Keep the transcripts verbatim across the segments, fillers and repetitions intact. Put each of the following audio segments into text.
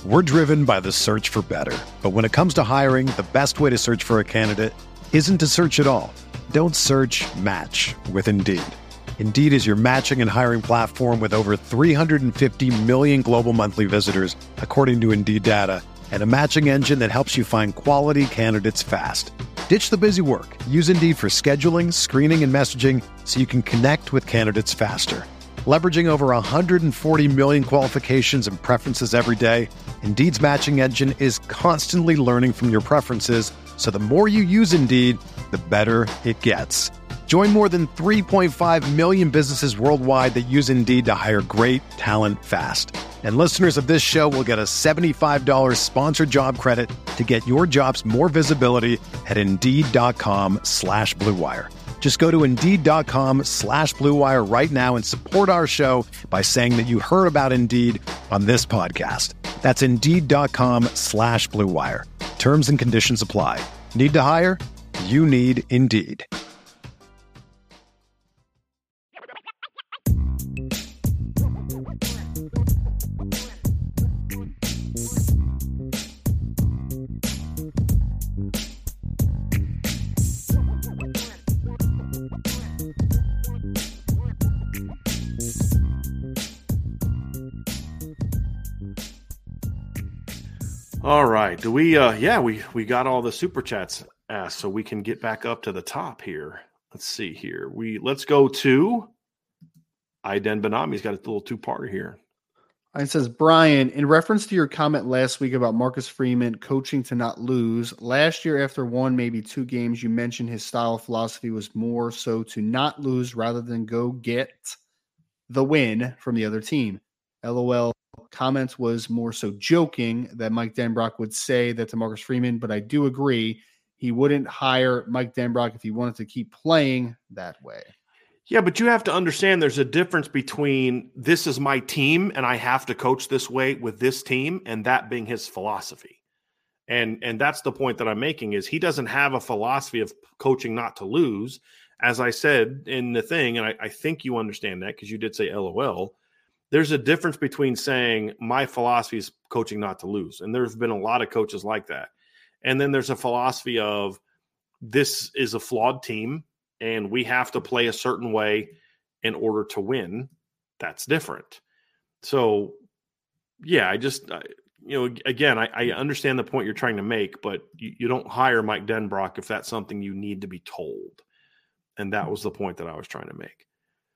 We're driven by the search for better. But when it comes to hiring, the best way to search for a candidate isn't to search at all. Don't search, match with Indeed. Indeed is your matching and hiring platform with over three hundred fifty million global monthly visitors, according to Indeed data, and a matching engine that helps you find quality candidates fast. Ditch the busy work. Use Indeed for scheduling, screening, and messaging so you can connect with candidates faster. Leveraging over one hundred forty million qualifications and preferences every day, Indeed's matching engine is constantly learning from your preferences, so the more you use Indeed, the better it gets. Join more than three point five million businesses worldwide that use Indeed to hire great talent fast. And listeners of this show will get a seventy-five dollars sponsored job credit to get your jobs more visibility at Indeed.com slash Blue Wire. Just go to Indeed.com slash Blue Wire right now and support our show by saying that you heard about Indeed on this podcast. That's Indeed.com slash Blue Wire. Terms and conditions apply. Need to hire? You need Indeed. All right. Do we, uh, yeah, we, we got all the super chats asked, so we can get back up to the top here. Let's see here. We, let's go to Iden Benami. He's got a little two-parter here. It says, Brian, in reference to your comment last week about Marcus Freeman coaching to not lose, last year after one, maybe two games, you mentioned his style of philosophy was more so to not lose rather than go get the win from the other team. LOL. Comment was more so joking that Mike Denbrock would say that to Marcus Freeman, but I do agree he wouldn't hire Mike Denbrock if he wanted to keep playing that way. Yeah, but you have to understand there's a difference between this is my team and I have to coach this way with this team and that being his philosophy. And and that's the point that I'm making is he doesn't have a philosophy of coaching not to lose. As I said in the thing, and I, I think you understand that because you did say LOL, there's a difference between saying my philosophy is coaching not to lose. And there's been a lot of coaches like that. And then there's a philosophy of this is a flawed team and we have to play a certain way in order to win. That's different. So, yeah, I just, I, you know, again, I, I understand the point you're trying to make, but you, you don't hire Mike Denbrock if that's something you need to be told. And that was the point that I was trying to make.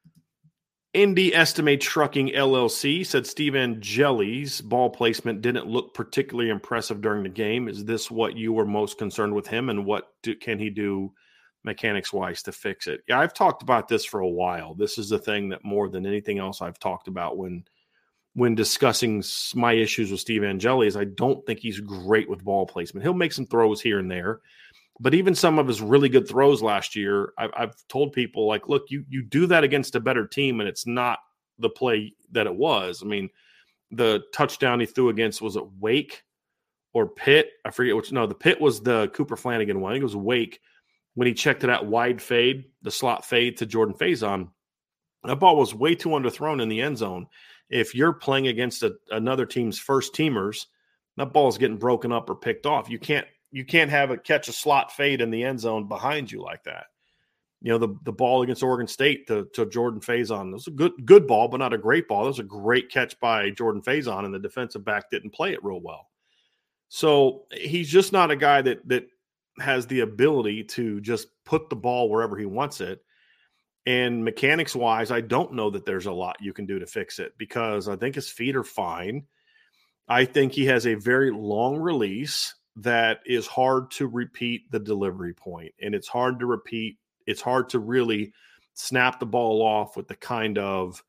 Indy Estimate Trucking L L C said Steve Angeli's ball placement didn't look particularly impressive during the game. Is this what you were most concerned with him, and what do, can he do mechanics-wise to fix it? Yeah, I've talked about this for a while. This is the thing that more than anything else I've talked about when when discussing my issues with Steve Angeli is I don't think he's great with ball placement. He'll make some throws here and there. But even some of his really good throws last year, I've, I've told people, like, look, you you do that against a better team, and it's not the play that it was. I mean, the touchdown he threw against, was it Wake or Pitt? I forget which. No, the Pitt was the Cooper Flanagan one. I think it was Wake when he checked it out wide fade, the slot fade to Jordan Faison. That ball was way too underthrown in the end zone. If you're playing against a, another team's first teamers, that ball is getting broken up or picked off. You can't. You can't have it catch a slot fade in the end zone behind you like that. You know, the, the ball against Oregon State to, to Jordan Faison, it was a good good ball, but not a great ball. It was a great catch by Jordan Faison, and the defensive back didn't play it real well. So he's just not a guy that that has the ability to just put the ball wherever he wants it. And mechanics-wise, I don't know that there's a lot you can do to fix it because I think his feet are fine. I think he has a very long release that is hard to repeat the delivery point, and it's hard to repeat. It's hard to really snap the ball off with the kind of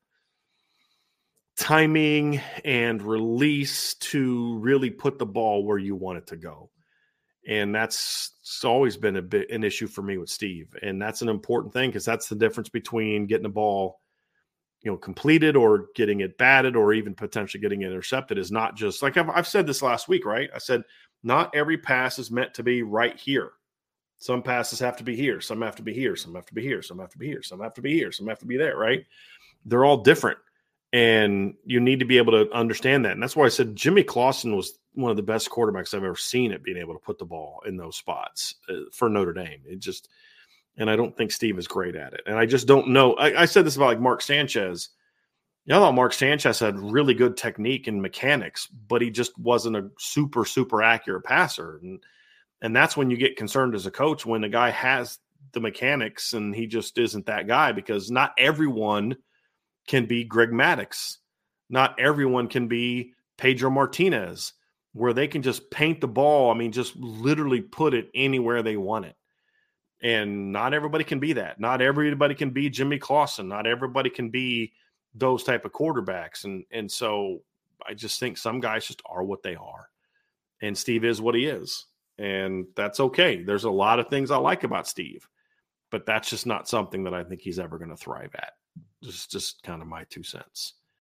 timing and release to really put the ball where you want it to go. And that's it's always been a bit an issue for me with Steve. And that's an important thing because that's the difference between getting the ball, you know, completed or getting it batted or even potentially getting it intercepted is not just like I've, I've said this last week, right? I said, not every pass is meant to be right here. Some passes have to be here. Some have to be here. Some have to be here. Some have to be here. Some have to be here. Some have to be there, right? They're all different. And you need to be able to understand that. And that's why I said Jimmy Clausen was one of the best quarterbacks I've ever seen at being able to put the ball in those spots uh, for Notre Dame. It just, and I don't think Steve is great at it. And I just don't know. I, I said this about like Mark Sanchez. I thought Mark Sanchez had really good technique and mechanics, but he just wasn't a super, super accurate passer. And, and that's when you get concerned as a coach, when a guy has the mechanics and he just isn't that guy, because not everyone can be Greg Maddux. Not everyone can be Pedro Martinez, where they can just paint the ball. I mean, just literally put it anywhere they want it. And not everybody can be that. Not everybody can be Jimmy Clausen. Not everybody can be those type of quarterbacks. And, and so I just think some guys just are what they are. And Steve is what he is. And that's okay. There's a lot of things I like about Steve, but that's just not something that I think he's ever going to thrive at. Just, just kind of my two cents.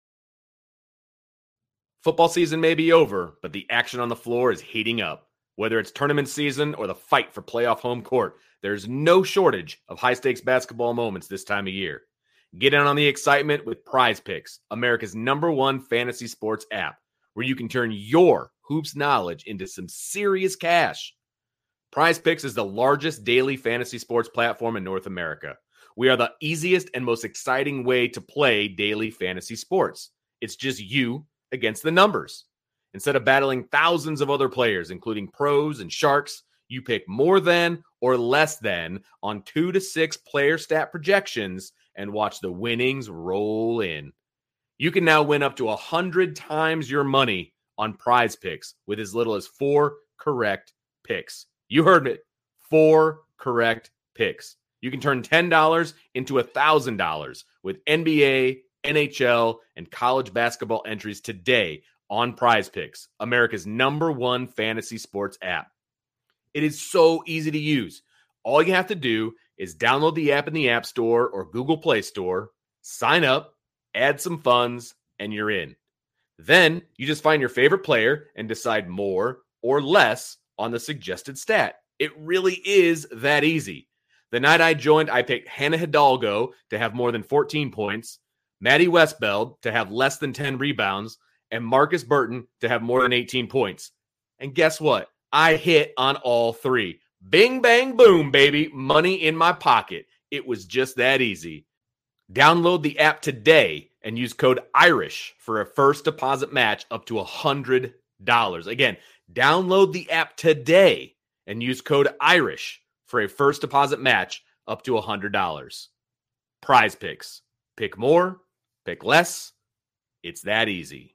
Football season may be over, but the action on the floor is heating up. Whether it's tournament season or the fight for playoff home court, there's no shortage of high-stakes basketball moments this time of year. Get in on the excitement with Prize Picks, America's number one fantasy sports app, where you can turn your hoops knowledge into some serious cash. Prize Picks is the largest daily fantasy sports platform in North America. We are the easiest and most exciting way to play daily fantasy sports. It's just you against the numbers. Instead of battling thousands of other players, including pros and sharks, you pick more than or less than on two to six player stat projections and watch the winnings roll in. You can now win up to one hundred times your money on Prize Picks with as little as four correct picks. You heard it. Four correct picks. You can turn ten dollars into one thousand dollars with N B A, N H L, and college basketball entries today on Prize Picks, America's number one fantasy sports app. It is so easy to use. All you have to do is download the app in the App Store or Google Play Store, sign up, add some funds, and you're in. Then you just find your favorite player and decide more or less on the suggested stat. It really is that easy. The night I joined, I picked Hannah Hidalgo to have more than fourteen points, Maddie Westbeld to have less than ten rebounds, and Marcus Burton to have more than eighteen points. And guess what? I hit on all three. Bing, bang, boom, baby. Money in my pocket. It was just that easy. Download the app today and use code IRISH for a first deposit match up to one hundred dollars. Again, download the app today and use code IRISH for a first deposit match up to one hundred dollars. Prize Picks. Pick more, pick less. It's that easy.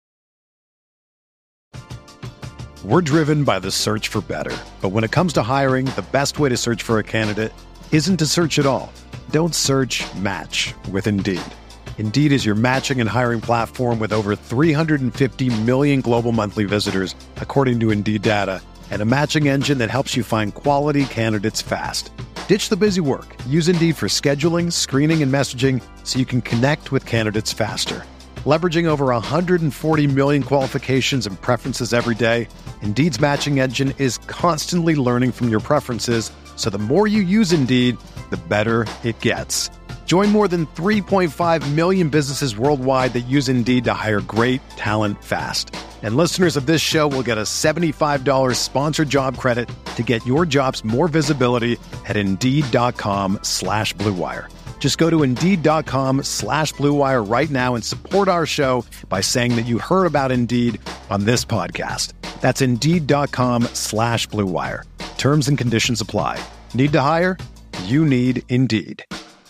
We're driven by the search for better. But when it comes to hiring, the best way to search for a candidate isn't to search at all. Don't search, match with Indeed. Indeed is your matching and hiring platform with over three hundred fifty million global monthly visitors, according to Indeed data, and a matching engine that helps you find quality candidates fast. Ditch the busy work. Use Indeed for scheduling, screening, and messaging so you can connect with candidates faster. Leveraging over one hundred forty million qualifications and preferences every day, Indeed's matching engine is constantly learning from your preferences, so the more you use Indeed, the better it gets. Join more than three point five million businesses worldwide that use Indeed to hire great talent fast. And listeners of this show will get a seventy-five dollars sponsored job credit to get your jobs more visibility at Indeed.com slash Blue Wire. Just go to Indeed.com slash Blue Wire right now and support our show by saying that you heard about Indeed on this podcast. That's Indeed.com slash Blue Wire. Terms and conditions apply. Need to hire? You need Indeed.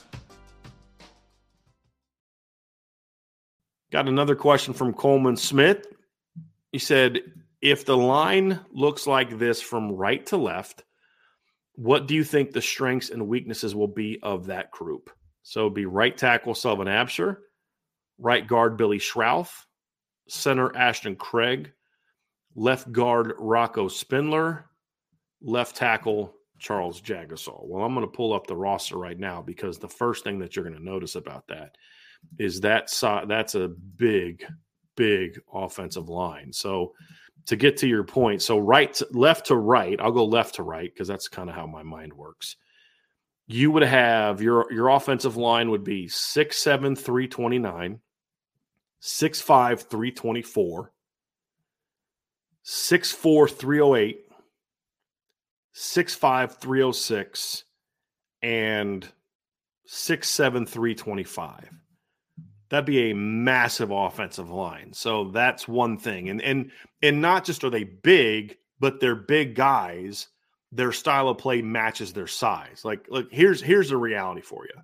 Got another question from Coleman Smith. He said, if the line looks like this from right to left, what do you think the strengths and weaknesses will be of that group? So it'd be right tackle Sullivan Absher, right guard Billy Schrauth, center Ashton Craig, left guard Rocco Spindler, left tackle Charles Jagasaw. Well, I'm going to pull up the roster right now because the first thing that you're going to notice about that is that so, that's a big, big offensive line. So to get to your point, so right, to, left to right, I'll go left to right because that's kind of how my mind works. You would have your your offensive line would be six seven, three twenty-nine. six five, three twenty-four, six four, three oh eight, six five, three oh six, and six seven, three twenty-five. That'd be a massive offensive line. So that's one thing. And and and not just are they big, but they're big guys. Their style of play matches their size. Like, look, here's here's the reality for you.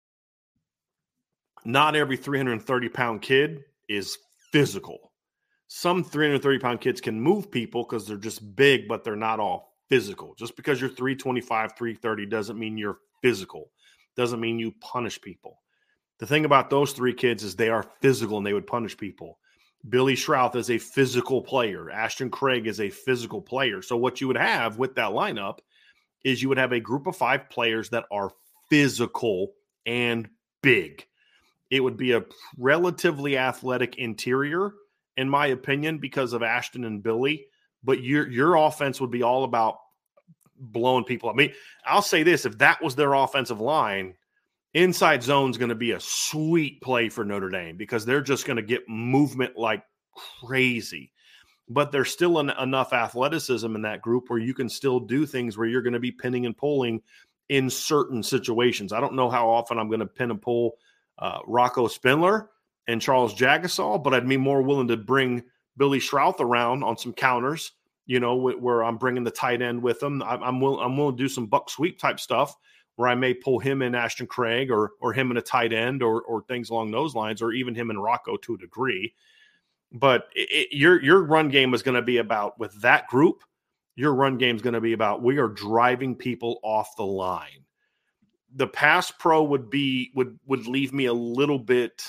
Not every three hundred thirty pound kid is physical. Some three hundred thirty pound kids can move people because they're just big, but they're not all physical. Just because you're three twenty-five, three thirty doesn't mean you're physical. Doesn't mean you punish people. The thing about those three kids is they are physical and they would punish people. Billy Schrauth is a physical player. Ashton Craig is a physical player. So what you would have with that lineup is you would have a group of five players that are physical and big. It would be a relatively athletic interior, in my opinion, because of Ashton and Billy. But your your offense would be all about blowing people up. I mean, I'll say this. If that was their offensive line, inside zone is going to be a sweet play for Notre Dame because they're just going to get movement like crazy. But there's still an, enough athleticism in that group where you can still do things where you're going to be pinning and pulling in certain situations. I don't know how often I'm going to pin and pull uh, Rocco Spindler and Charles Jagasaw, but I'd be more willing to bring Billy Schrauth around on some counters, you know, where I'm bringing the tight end with them. I'm, I'm, will, I'm willing to do some buck sweep type stuff where I may pull him in Ashton Craig or or him in a tight end or or things along those lines, or even him in Rocco to a degree. But it, it, your your run game is going to be about, with that group, your run game is going to be about, we are driving people off the line. The pass pro would be would would leave me a little bit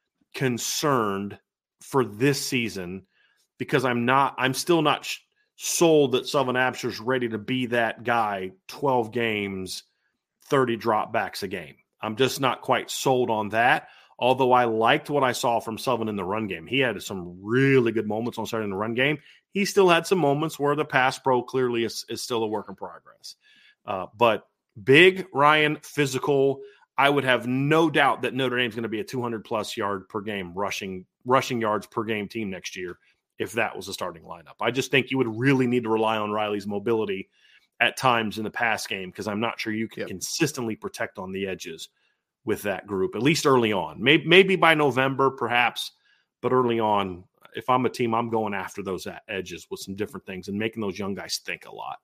concerned for this season because I'm not I'm still not sh- sold that Sullivan Absher's ready to be that guy. twelve games, thirty dropbacks a game. I'm just not quite sold on that, although I liked what I saw from Sullivan in the run game. He had some really good moments on starting the run game. He still had some moments where the pass pro clearly is, is still a work in progress. Uh, but big, Ryan, physical, I would have no doubt that Notre Dame's going to be a two hundred plus yard per game rushing rushing yards per game team next year if that was a starting lineup. I just think you would really need to rely on Riley's mobility at times in the pass game, because I'm not sure you can yep. consistently protect on the edges with that group, at least early on. Maybe, maybe by November, perhaps, but early on, if I'm a team, I'm going after those edges with some different things and making those young guys think a lot.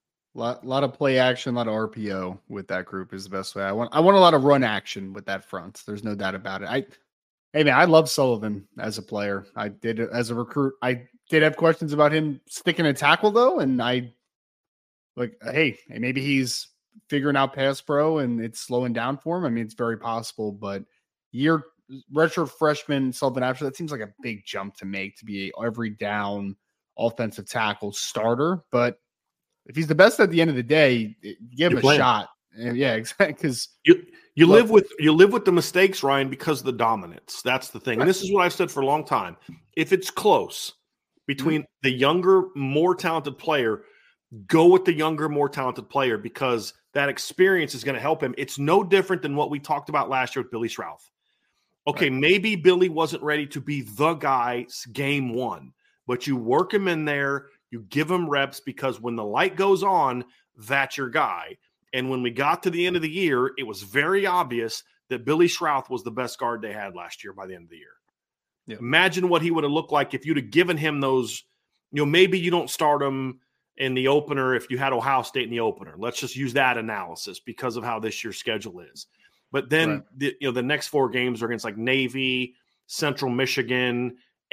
A lot, lot of play action, a lot of R P O with that group is the best way. I want I want a lot of run action with that front. There's no doubt about it. I, hey, man, I love Sullivan as a player. I did as a recruit. I did have questions about him sticking a tackle, though, and I – Like, hey, maybe he's figuring out pass pro and it's slowing down for him. I mean, it's very possible, but year redshirt freshman Sullivan Absher, that seems like a big jump to make to be a every down offensive tackle starter. But if he's the best at the end of the day, give him a shot. Yeah, exactly. Because you you look, live with you live with the mistakes, Ryan, because of the dominance. That's the thing. And this is what I've said for a long time. If it's close between mm-hmm. the younger, more talented player, go with the younger, more talented player, because that experience is going to help him. It's no different than what we talked about last year with Billy Schrauth. Okay, right. Maybe Billy wasn't ready to be the guy game one, but you work him in there, you give him reps, because when the light goes on, that's your guy. And when we got to the end of the year, it was very obvious that Billy Schrauth was the best guard they had last year by the end of the year. Yeah. Imagine what he would have looked like if you'd have given him those, you know, maybe you don't start him in the opener if you had Ohio State in the opener. Let's just use that analysis because of how this year's schedule is. But then right. the, you know, the next four games are against like Navy, Central Michigan,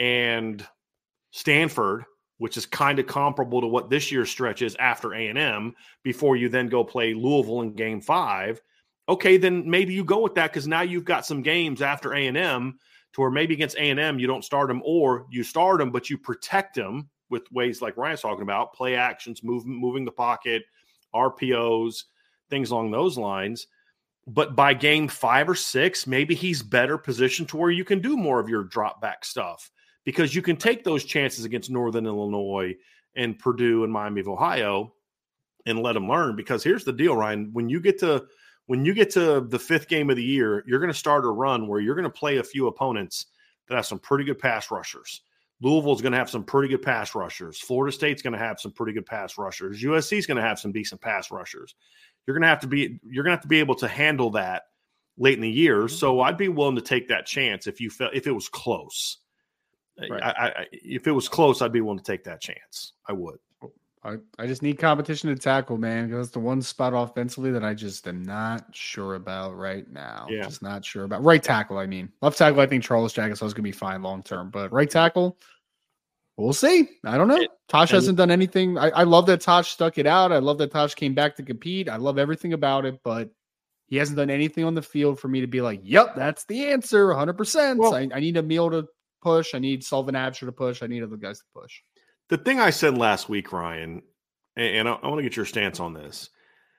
and Stanford, which is kind of comparable to what this year's stretch is after A and M, before you then go play Louisville in game five. Okay, then maybe you go with that, because now you've got some games after A and M to where maybe against A and M you don't start them, or you start them but you protect them with ways like Ryan's talking about, play actions, move, moving the pocket, R P Os, things along those lines. But by game five or six, maybe he's better positioned to where you can do more of your drop back stuff, because you can take those chances against Northern Illinois and Purdue and Miami of Ohio and let them learn. Because here's the deal, Ryan, when you get to when you get to the fifth game of the year, you're going to start a run where you're going to play a few opponents that have some pretty good pass rushers. Louisville's going to have some pretty good pass rushers. Florida State's going to have some pretty good pass rushers. U S C's going to have some decent pass rushers. You're going to have to be you're going to have to be able to handle that late in the year. So I'd be willing to take that chance if you felt if it was close. Right. I, I, if it was close, I'd be willing to take that chance. I would. I, I just need competition to tackle, man, because that's the one spot offensively that I just am not sure about right now. Yeah. Just not sure about. Right tackle, I mean. Left tackle, I think Charles Jagusah is going to be fine long term. But right tackle, we'll see. I don't know. It, Tosh hasn't done anything. I, I love that Tosh stuck it out. I love that Tosh came back to compete. I love everything about it, but he hasn't done anything on the field for me to be like, yep, that's the answer, one hundred percent. Well, I, I need Emil to push. I need Sullivan Absher to push. I need other guys to push. The thing I said last week, Ryan, and I, I want to get your stance on this.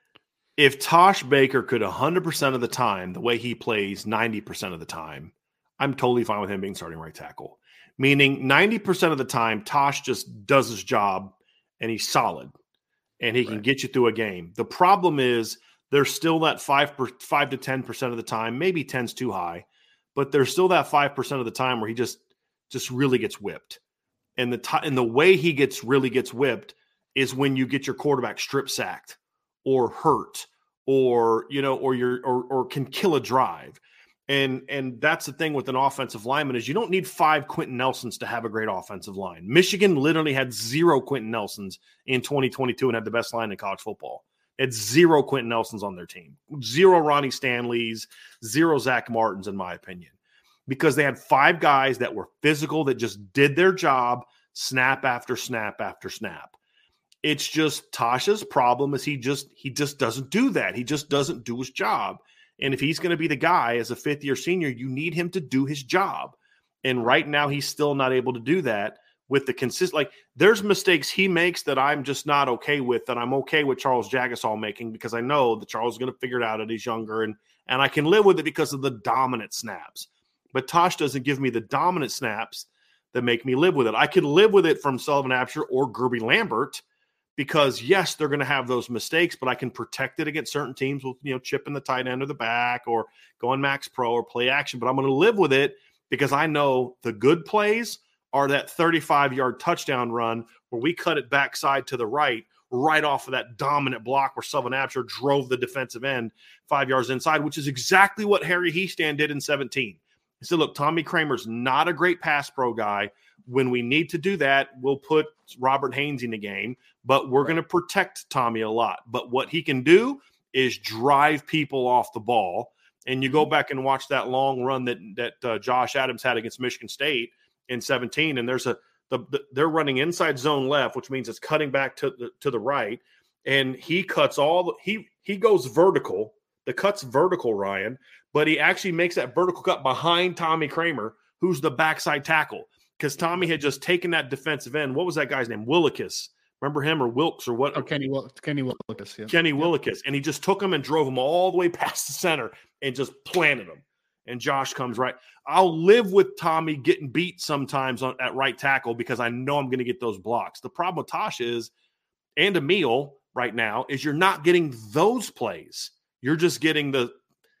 If Tosh Baker could one hundred percent of the time, the way he plays ninety percent of the time, I'm totally fine with him being starting right tackle. Meaning ninety percent of the time, Tosh just does his job and he's solid and he right. can get you through a game. The problem is there's still that five, per, five to ten percent of the time, maybe ten's too high, but there's still that five percent of the time where he just, just really gets whipped. And the t- and the way he gets really gets whipped is when you get your quarterback strip sacked or hurt or, you know, or you're or or can kill a drive. And and that's the thing with an offensive lineman is you don't need five Quentin Nelsons to have a great offensive line. Michigan literally had zero Quentin Nelsons in twenty twenty-two and had the best line in college football. It's zero Quentin Nelsons on their team, zero Ronnie Stanleys, zero Zach Martins, in my opinion. Because they had five guys that were physical, that just did their job snap after snap after snap. It's just Tosh's problem is he just he just doesn't do that. He just doesn't do his job. And if he's going to be the guy as a fifth-year senior, you need him to do his job. And right now he's still not able to do that with the consist. Like there's mistakes he makes that I'm just not okay with, that I'm okay with Charles Jagusah making because I know that Charles is going to figure it out as he's younger, and and I can live with it because of the dominant snaps. But Tosh doesn't give me the dominant snaps that make me live with it. I could live with it from Sullivan Absher or Gerby Lambert because, yes, they're going to have those mistakes, but I can protect it against certain teams with, you know, chipping the tight end or the back or going max pro or play action. But I'm going to live with it because I know the good plays are that thirty-five-yard touchdown run where we cut it backside to the right, right off of that dominant block where Sullivan Absher drove the defensive end five yards inside, which is exactly what Harry Hiestand did in seventeen. He said, look, Tommy Kramer's not a great pass pro guy. When we need to do that, we'll put Robert Haynes in the game, but we're right. going to protect Tommy a lot. But what he can do is drive people off the ball. And you go back and watch that long run that that uh, Josh Adams had against Michigan State in seventeen, and there's a the, the they're running inside zone left, which means it's cutting back to the to the right, and he cuts all the, he he goes vertical. The cut's vertical, Ryan, but he actually makes that vertical cut behind Tommy Kramer, who's the backside tackle, because Tommy had just taken that defensive end. What was that guy's name? Willekes. Remember him or Wilkes or what? Oh, Kenny, Will- Kenny Willekes. Yeah. Kenny Willekes. And he just took him and drove him all the way past the center and just planted him. And Josh comes right. I'll live with Tommy getting beat sometimes on, at right tackle because I know I'm going to get those blocks. The problem with Tosh is, and Emil right now, is you're not getting those plays. You're just getting the,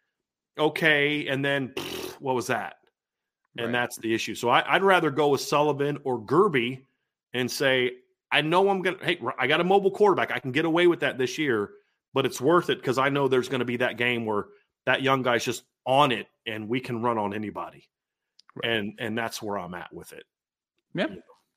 okay, and then pff, what was that? And right. that's the issue. So I, I'd rather go with Sullivan or Gerby and say, I know I'm going to – hey, I got a mobile quarterback. I can get away with that this year, but it's worth it because I know there's going to be that game where that young guy's just on it and we can run on anybody. Right. And and that's where I'm at with it. Yeah.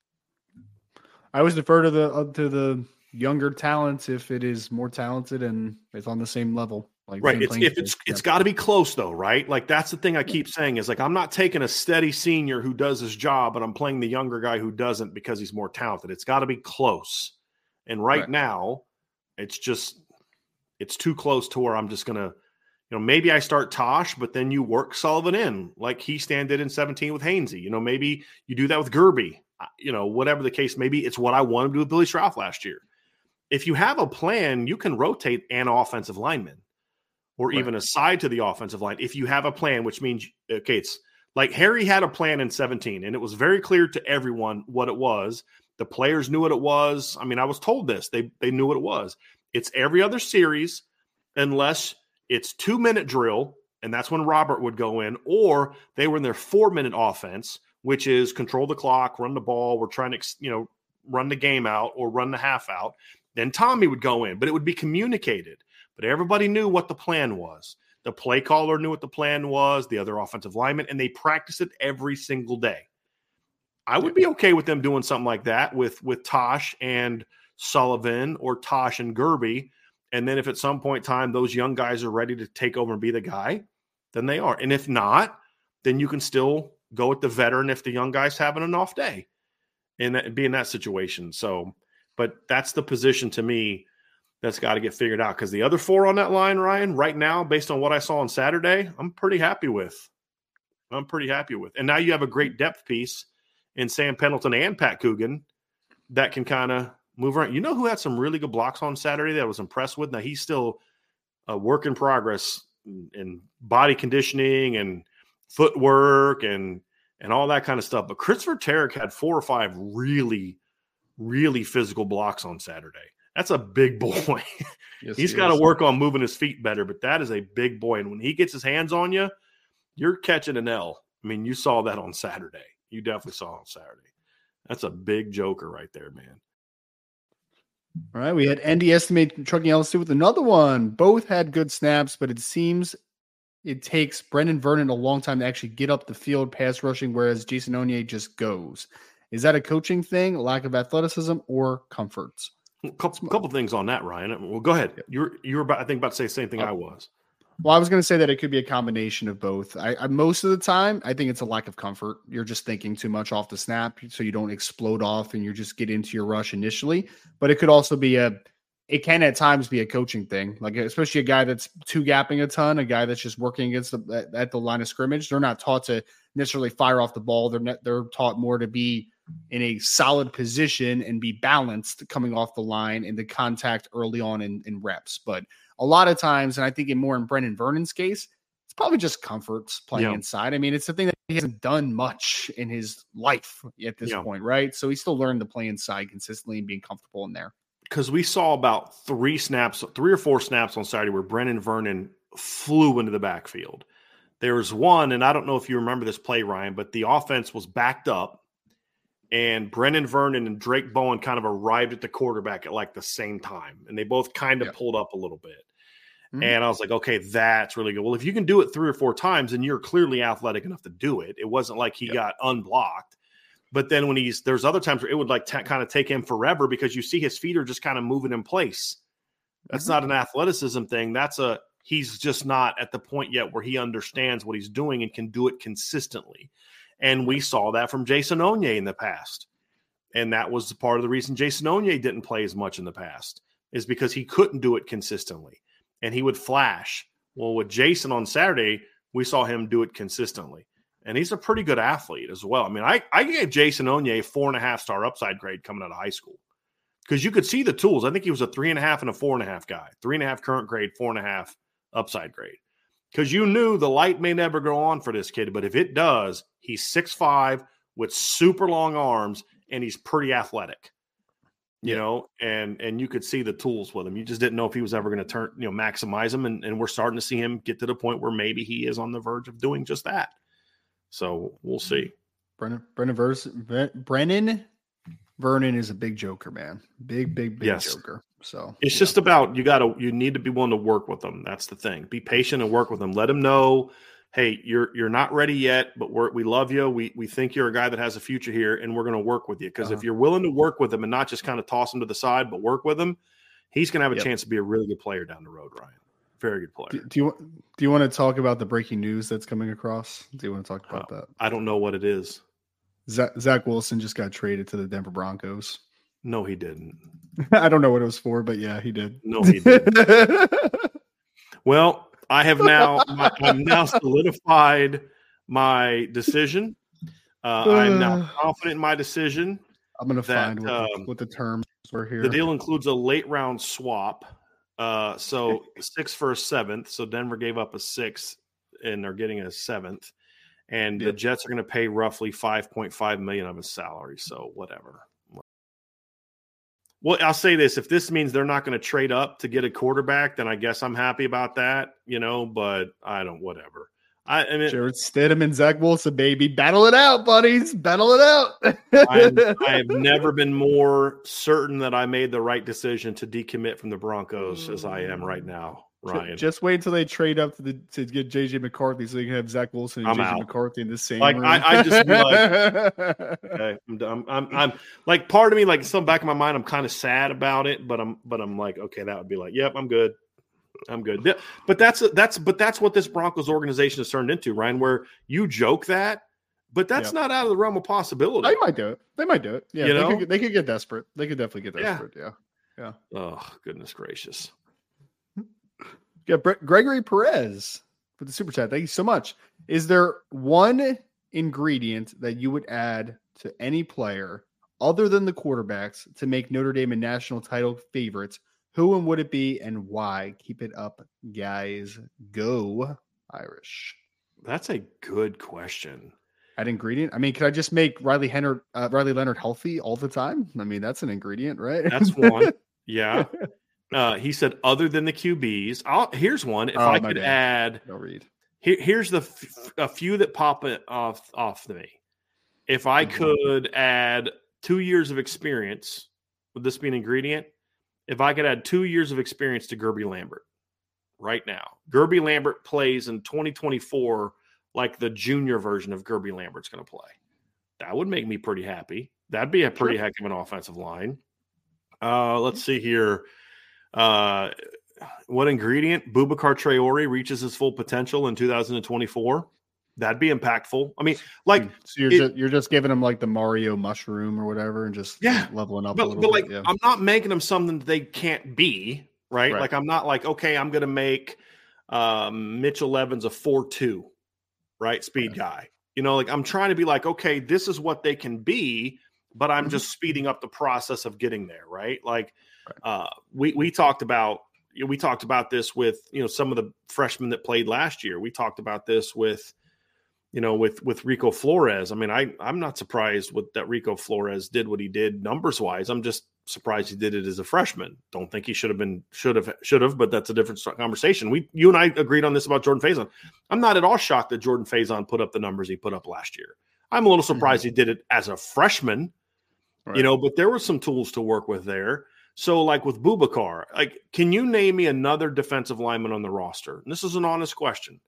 I always defer to the uh, to the younger talents if it is more talented and it's on the same level. Like right. It's, if it's yeah. it's got to be close though, right? Like that's the thing I keep saying is like I'm not taking a steady senior who does his job, but I'm playing the younger guy who doesn't because he's more talented. It's got to be close. And right, right now, it's just it's too close to where I'm just gonna, you know, maybe I start Tosh, but then you work Sullivan in like Hiestand did in seventeen with Hainsey. You know, maybe you do that with Gerby. You know, whatever the case may be, it's what I wanted to do with Billy Schrauff last year. If you have a plan, you can rotate an offensive lineman. Or right. even a side to the offensive line, if you have a plan, which means, okay, it's like Harry had a plan in seventeen, and it was very clear to everyone what it was. The players knew what it was. I mean, I was told this. They they knew what it was. It's every other series unless it's two-minute drill, and that's when Robert would go in, or they were in their four-minute offense, which is control the clock, run the ball. We're trying to, you know, run the game out or run the half out. Then Tommy would go in, but it would be communicated. But everybody knew what the plan was. The play caller knew what the plan was, the other offensive lineman, and they practiced it every single day. I would be okay with them doing something like that with, with Tosh and Sullivan or Tosh and Gerby. And then if at some point in time those young guys are ready to take over and be the guy, then they are. And if not, then you can still go with the veteran if the young guy's having an off day and that, be in that situation. So, but that's the position to me that's got to get figured out, because the other four on that line, Ryan, right now, based on what I saw on Saturday, I'm pretty happy with. I'm pretty happy with. And now you have a great depth piece in Sam Pendleton and Pat Coogan that can kind of move around. You know who had some really good blocks on Saturday that I was impressed with? Now, he's still a work in progress in body conditioning and footwork and and all that kind of stuff. But Christopher Tarek had four or five really, really physical blocks on Saturday. That's a big boy. Yes, he's he got to work on moving his feet better, but that is a big boy. And when he gets his hands on you, you're catching an L. I mean, you saw that on Saturday. You definitely saw it on Saturday. That's a big joker right there, man. All right, we had Andy Estimate trucking L S U with another one. Both had good snaps, but it seems it takes Brendan Vernon a long time to actually get up the field pass rushing, whereas Jason Onye just goes. Is that a coaching thing, lack of athleticism, or comforts? A couple, couple things on that, Ryan. Well, go ahead. You're you're about I think about to say the same thing I was. Well, I was going to say that it could be a combination of both. I, I most of the time, I think it's a lack of comfort. You're just thinking too much off the snap, so you don't explode off and you just get into your rush initially. But it could also be a, it can at times be a coaching thing, like especially a guy that's two gapping a ton, a guy that's just working against the at, at the line of scrimmage. They're not taught to necessarily fire off the ball. They're not, they're taught more to be in a solid position and be balanced coming off the line and the contact early on in, in reps. But a lot of times, and I think in more in Brendan Vernon's case, it's probably just comforts playing yeah. inside. I mean, it's the thing that he hasn't done much in his life at this yeah. point, right? So he still learned to play inside consistently and being comfortable in there. Because we saw about three snaps, three or four snaps on Saturday where Brendan Vernon flew into the backfield. There was one, and I don't know if you remember this play, Ryan, but the offense was backed up, and Brendan Vernon and Drake Bowen kind of arrived at the quarterback at like the same time. And they both kind of yeah. pulled up a little bit. Mm-hmm. And I was like, okay, that's really good. Well, if you can do it three or four times, then you're clearly athletic enough to do it. It wasn't like he yeah. got unblocked. But then when he's – there's other times where it would like t- kind of take him forever because you see his feet are just kind of moving in place. That's mm-hmm. not an athleticism thing. That's a – he's just not at the point yet where he understands what he's doing and can do it consistently. And we saw that from Jason Onye in the past. And that was part of the reason Jason Onye didn't play as much in the past, is because he couldn't do it consistently. And he would flash. Well, with Jason on Saturday, we saw him do it consistently. And he's a pretty good athlete as well. I mean, I, I gave Jason Onye a four and a half star upside grade coming out of high school because you could see the tools. I think he was a three and a half and a four and a half guy, three and a half current grade, four and a half upside grade. Because you knew the light may never go on for this kid, but if it does, he's six five with super long arms, and he's pretty athletic, you yeah. know, and and you could see the tools with him. You just didn't know if he was ever going to turn, you know, maximize them, and, and we're starting to see him get to the point where maybe he is on the verge of doing just that. So we'll see. Brennan, Brennan, Vers, Brennan Vernon is a big joker, man. Big, big, big yes. joker. So it's yeah. just about you got to you need to be willing to work with them. That's the thing. Be patient and work with them. Let them know, hey, you're you're not ready yet, but we're, we love you. We we think you're a guy that has a future here, and we're going to work with you. Because uh-huh. if you're willing to work with him and not just kind of toss him to the side, but work with him, he's going to have a yep. chance to be a really good player down the road, Ryan. Very good player. Do, do you do you want to talk about the breaking news that's coming across? Do you want to talk about uh, that? I don't know what it is. Zach, Zach Wilson just got traded to the Denver Broncos. No, he didn't. I don't know what it was for, but yeah, he did. No, he didn't. Well, I have now I've now solidified my decision. Uh, uh, I'm now confident in my decision. I'm going to find what, um, what the terms were here. The deal includes a late round swap. Uh, so six for a seventh. So Denver gave up a sixth, and they're getting a seventh. And yep. the Jets are going to pay roughly five point five million dollars of his salary. So whatever. Well, I'll say this. If this means they're not going to trade up to get a quarterback, then I guess I'm happy about that, you know, but I don't, whatever. I, I mean, Jarrett Stidham and Zach Wilson, baby. Battle it out, buddies. Battle it out. I have never been more certain that I made the right decision to decommit from the Broncos as I am right now, Ryan. Just wait until they trade up to the to get J J McCarthy so you can have Zach Wilson and I'm J J out. McCarthy in the same Like room. I, I just be like, okay, I'm, I'm, I'm, I'm like part of me, like some back of my mind, I'm kind of sad about it, but I'm, but I'm like, okay, that would be like, yep, I'm good. I'm good. But that's that's but that's what this Broncos organization has turned into, Ryan, where you joke that, but that's Yep. not out of the realm of possibility. They might do it. They might do it. Yeah, You they, know? could, get- they could get desperate. They could definitely get Yeah. desperate. Yeah. Yeah. Oh, goodness gracious. Yeah. Bre- Gregory Perez for the super chat. Thank you so much. Is there one ingredient that you would add to any player other than the quarterbacks to make Notre Dame a national title favorite? Who and would it be and why? Keep it up, guys. Go Irish. That's a good question. Add ingredient. I mean, could I just make Riley Leonard, uh, Riley Leonard healthy all the time? I mean, that's an ingredient, right? That's one. Yeah. Uh, he said, other than the Q Bs, I'll, here's one. If Oh, I my could bad. add, Go read. here, here's the f- a few that pop it off off to me. If I Mhm. could add two years of experience, would this be an ingredient? If I could add two years of experience to Gerby Lambert right now, Gerby Lambert plays in twenty twenty-four like the junior version of Gerby Lambert's going to play. That would make me pretty happy. That'd be a pretty Sure. heck of an offensive line. Uh, let's see here. Uh, what ingredient? Boubacar Traore reaches his full potential in two thousand twenty-four. That'd be impactful. I mean, like, so you're it- just you're just giving him like the Mario mushroom or whatever, and just Yeah, leveling up a but, little but bit. like, Yeah. I'm not making them something that they can't be, right? Right. Like, I'm not like, okay, I'm going to make um, Mitchell Evans a four two, right? Speed Right. guy. You know, like, I'm trying to be like, okay, this is what they can be, but I'm Mhm. just speeding up the process of getting there, right? Like, Right. uh, we we talked about you know, we talked about this with you know some of the freshmen that played last year. We talked about this with you know with with Rico Flores. I mean, I I'm not surprised with that Rico Flores did what he did numbers wise. I'm just surprised he did it as a freshman. Don't think he should have been should have should have, but that's a different conversation. We you and I agreed on this about Jordan Faison. I'm not at all shocked that Jordan Faison put up the numbers he put up last year. I'm a little surprised he did it as a freshman. Right. You know, but there were some tools to work with there. So, like with Boubacar, like, can you name me another defensive lineman on the roster? And this is an honest question.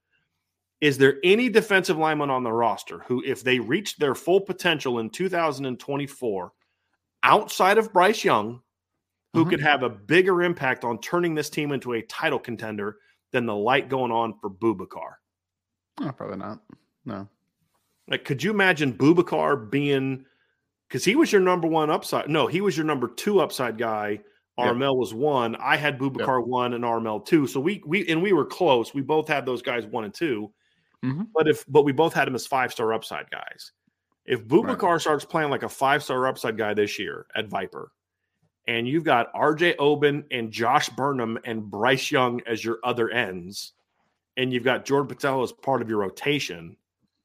Is there any defensive lineman on the roster who, if they reached their full potential in two thousand twenty-four, outside of Bryce Young, who Mhm. could have a bigger impact on turning this team into a title contender than the light going on for Boubacar? Oh, probably not. No. Like, could you imagine Boubacar being – because he was your number one upside. No, he was your number two upside guy. Yep. Armel was one. I had Boubacar one and Armel two. So we we and we were close. We both had those guys one and two. Mhm. But if but we both had him as five star upside guys. If Boubacar starts playing like a five star upside guy this year at Viper, and you've got R J Oben and Josh Burnham and Bryce Young as your other ends, and you've got Jordan Patel as part of your rotation.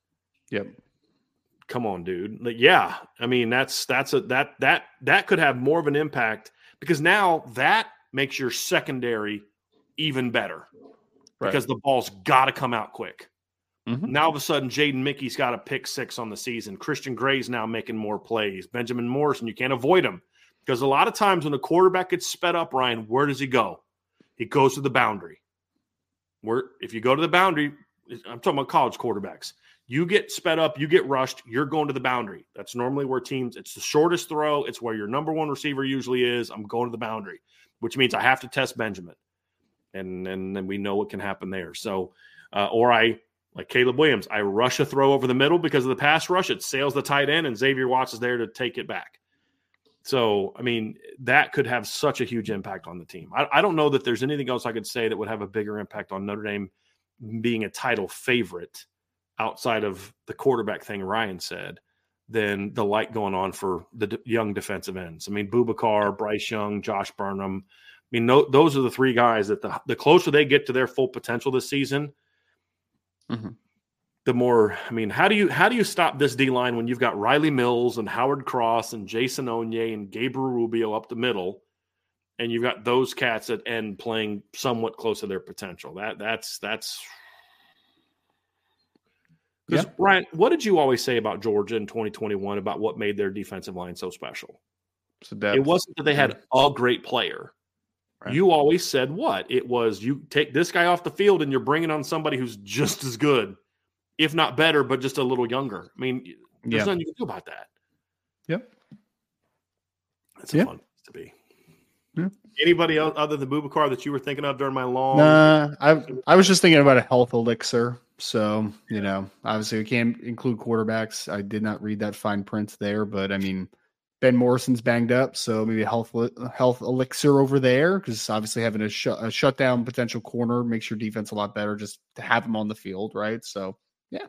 Yep. Come on, dude. Like, yeah. I mean, that's that's a that that that could have more of an impact because now that makes your secondary even better Right. because the ball's got to come out quick. Mhm. Now all of a sudden, Jaden Mickey's got a pick six on the season. Christian Gray's now making more plays. Benjamin Morrison, you can't avoid him because a lot of times when a quarterback gets sped up, Ryan, where does he go? He goes to the boundary. Where if you go to the boundary, I'm talking about college quarterbacks. You get sped up, you get rushed, you're going to the boundary. That's normally where teams, it's the shortest throw. It's where your number one receiver usually is. I'm going to the boundary, which means I have to test Benjamin. And, and then we know what can happen there. So, uh, or I, like Caleb Williams, I rush a throw over the middle because of the pass rush. It sails the tight end, and Xavier Watts is there to take it back. So, I mean, that could have such a huge impact on the team. I, I don't know that there's anything else I could say that would have a bigger impact on Notre Dame being a title favorite outside of the quarterback thing Ryan said, than the light going on for the d- young defensive ends. I mean, Boubacar, Bryce Young, Josh Burnham. I mean, no, those are the three guys that the, the closer they get to their full potential this season, Mhm. the more, I mean, how do you how do you stop this D-line when you've got Riley Mills and Howard Cross and Jason Onye and Gabriel Rubio up the middle, and you've got those cats at end playing somewhat close to their potential? That that's that's Because Yeah. Ryan, what did you always say about Georgia in twenty twenty-one about what made their defensive line so special? So depth. It wasn't that they had a great player. Right. You always said what? It was you take this guy off the field and you're bringing on somebody who's just as good, if not better, but just a little younger. I mean, there's Yeah. nothing you can do about that. Yep. That's a Yeah. fun place to be. Yeah. Anybody else other than Boubacar that you were thinking of during my long? Nah, I I was just thinking about a health elixir. So, you know, obviously we can't include quarterbacks. I did not read that fine print there, but I mean, Ben Morrison's banged up, so maybe a health health elixir over there, because obviously having a, sh- a shutdown potential corner makes your defense a lot better just to have him on the field, right? So, yeah.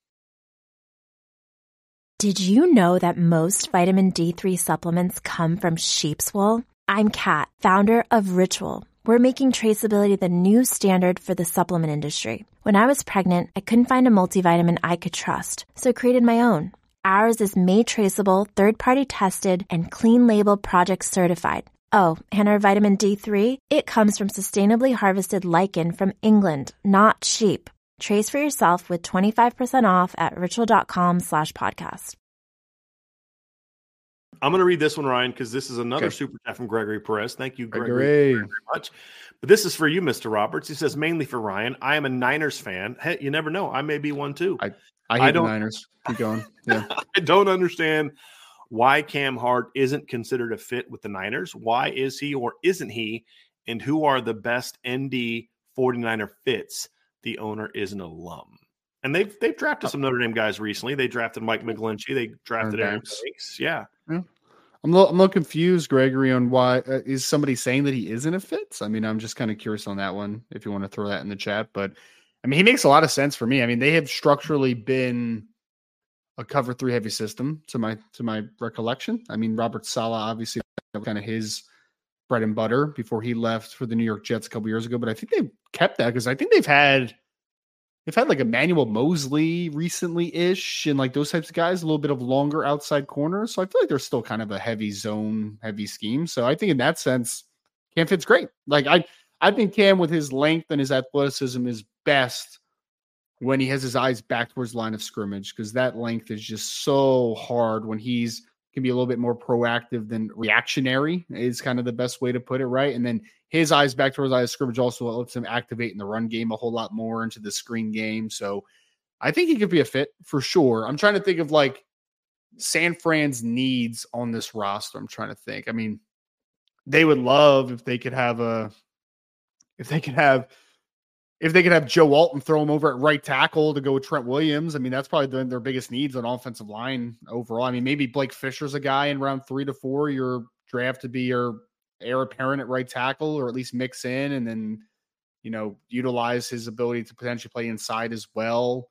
Did you know that most vitamin D three supplements come from sheep's wool? I'm Kat, founder of Ritual. We're making traceability the new standard for the supplement industry. When I was pregnant, I couldn't find a multivitamin I could trust, so I created my own. Ours is made traceable, third-party tested, and clean label project certified. Oh, and our vitamin D three? It comes from sustainably harvested lichen from England, not sheep. Trace for yourself with twenty-five percent off at ritual.com slash podcast. I'm going to read this one, Ryan, because this is another Okay. super chat from Gregory Perez. Thank you, Gregory, Gregory. very, very much. But this is for you, Mister Roberts. He says, mainly for Ryan. I am a Niners fan. Hey, you never know. I may be one too. I, I I hate the don't- Niners. Keep going. Yeah. I don't understand why Cam Hart isn't considered a fit with the Niners. Why is he or isn't he? And who are the best N D forty-niner fits? The owner is an alum. And they've they've drafted some Notre Dame guys recently. They drafted Mike McGlinchey. They drafted Aaron Aaron Banks. Banks. Yeah. I'm a, little, I'm a little confused, Gregory, on why uh, is somebody saying that he isn't a fit? I mean, I'm just kind of curious on that one. If you want to throw that in the chat, but I mean, he makes a lot of sense for me. I mean, they have structurally been a cover three heavy system to my to my recollection. I mean, Robert Saleh obviously kind of his bread and butter before he left for the New York Jets a couple years ago, but I think they've kept that because I think they've had. They've had like Emmanuel Mosley recently-ish and like those types of guys, a little bit of longer outside corners. So I feel like they're still kind of a heavy zone, heavy scheme. So I think in that sense, Cam fits great. Like I, I think Cam with his length and his athleticism is best when he has his eyes back towards line of scrimmage, because that length is just so hard when he's can be a little bit more proactive than reactionary is kind of the best way to put it, right? And then his eyes back towards line of scrimmage also lets him activate in the run game a whole lot more into the screen game. So I think he could be a fit for sure. I'm trying to think of like San Fran's needs on this roster. I'm trying to think. I mean, they would love if they could have a, if they could have, if they could have Joe Walton throw him over at right tackle to go with Trent Williams. I mean, that's probably the, their biggest needs on offensive line overall. I mean, maybe Blake Fisher's a guy in round three to four, your draft to be your heir apparent at right tackle, or at least mix in and then, you know, utilize his ability to potentially play inside as well.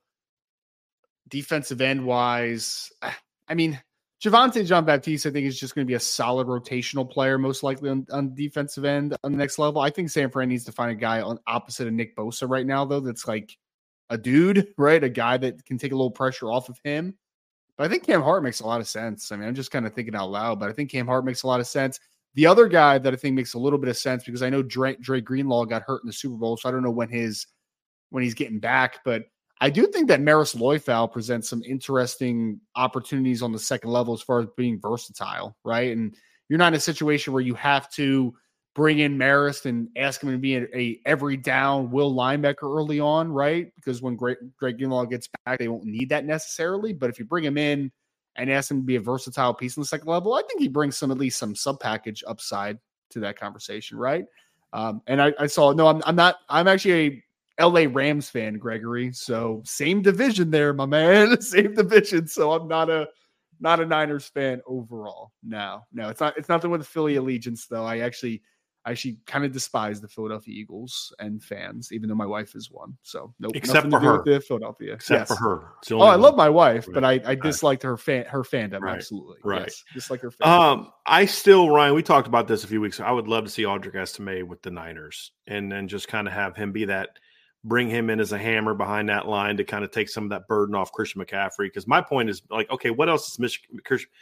Defensive end wise, I mean, Javonte Jean-Baptiste, I think, is just going to be a solid rotational player, most likely on, on defensive end on the next level. I think San Fran needs to find a guy on opposite of Nick Bosa right now, though, that's like a dude, right? A guy that can take a little pressure off of him. But I think Cam Hart makes a lot of sense. I mean, I'm just kind of thinking out loud, but I think Cam Hart makes a lot of sense. The other guy that I think makes a little bit of sense, because I know Dre, Dre Greenlaw got hurt in the Super Bowl, so I don't know when his when he's getting back, but I do think that Maris Loifau presents some interesting opportunities on the second level as far as being versatile, right? And you're not in a situation where you have to bring in Maris and ask him to be a, a every down will linebacker early on, right? Because when Greg, Greg Greenlaw gets back, they won't need that necessarily. But if you bring him in and ask him to be a versatile piece on the second level, I think he brings some, at least some sub package upside to that conversation, right? Um, and I, I saw, no, I'm, I'm not, I'm actually a L A Rams fan, Gregory. So same division there, my man. Same division. So I'm not a not a Niners fan overall. No, no, it's not. It's nothing with the Philly allegiance, though. I actually, I actually kind of despise the Philadelphia Eagles and fans, even though my wife is one. So no, nope, except nothing for to do her, with the Philadelphia. Except yes. for her. Oh, I one. love my wife, right. but I, I right. disliked her fan her fandom. Right. Absolutely, right. Yes, dislike her fandom. Um, I still, Ryan, we talked about this a few weeks ago. I would love to see Audric Estime with the Niners, and then just kind of have him be that, bring him in as a hammer behind that line to kind of take some of that burden off Christian McCaffrey. Because my point is like, okay, what else is Mich- Christian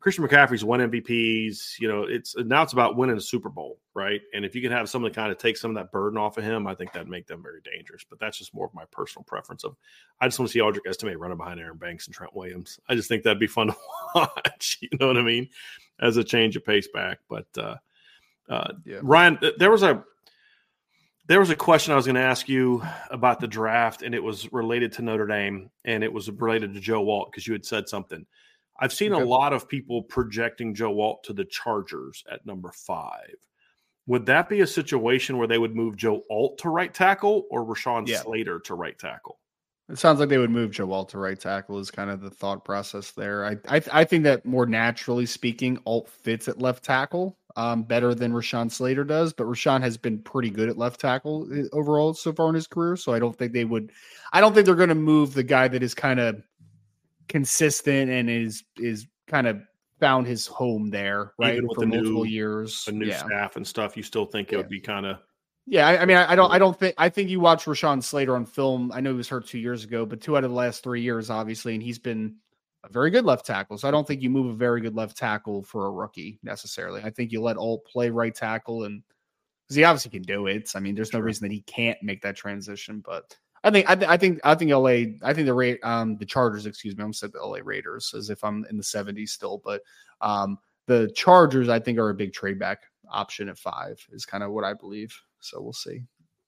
Christian McCaffrey's won M V Ps. You know, it's now it's about winning a Super Bowl, right? And if you can have someone to kind of take some of that burden off of him, I think that'd make them very dangerous. But that's just more of my personal preference. Of I just want to see Audric Estime running behind Aaron Banks and Trent Williams. I just think that'd be fun to watch. You know what I mean? As a change of pace back. But uh, uh, yeah. Ryan, there was a there was a question I was going to ask you about the draft, and it was related to Notre Dame, and it was related to Joe Alt because you had said something. I've seen okay. a lot of people projecting Joe Alt to the Chargers at number five. Would that be a situation where they would move Joe Alt to right tackle or Rashawn yeah. Slater to right tackle? It sounds like they would move Joe Alt to right tackle is kind of the thought process there. I I, I think that more naturally speaking, Alt fits at left tackle um, better than Rashawn Slater does, but Rashawn has been pretty good at left tackle overall so far in his career. So I don't think they would, I don't think they're going to move the guy that is kind of consistent and is is kind of found his home there, right? Even with for the multiple new, years, a new yeah. staff and stuff. You still think it yeah. would be kind of, yeah. I, I mean, I, I don't, I don't think. I think you watch Rashawn Slater on film. I know he was hurt two years ago, but two out of the last three years, obviously, and he's been a very good left tackle. So I don't think you move a very good left tackle for a rookie necessarily. I think you let Alt play right tackle, and because he obviously can do it. I mean, there's no sure. reason that he can't make that transition, but. I think I, th- I think I think L A I think the rate um the Chargers excuse me I almost said the L A Raiders as if I'm in the seventies still, but um the Chargers I think are a big trade back option at five is kind of what I believe. So we'll see.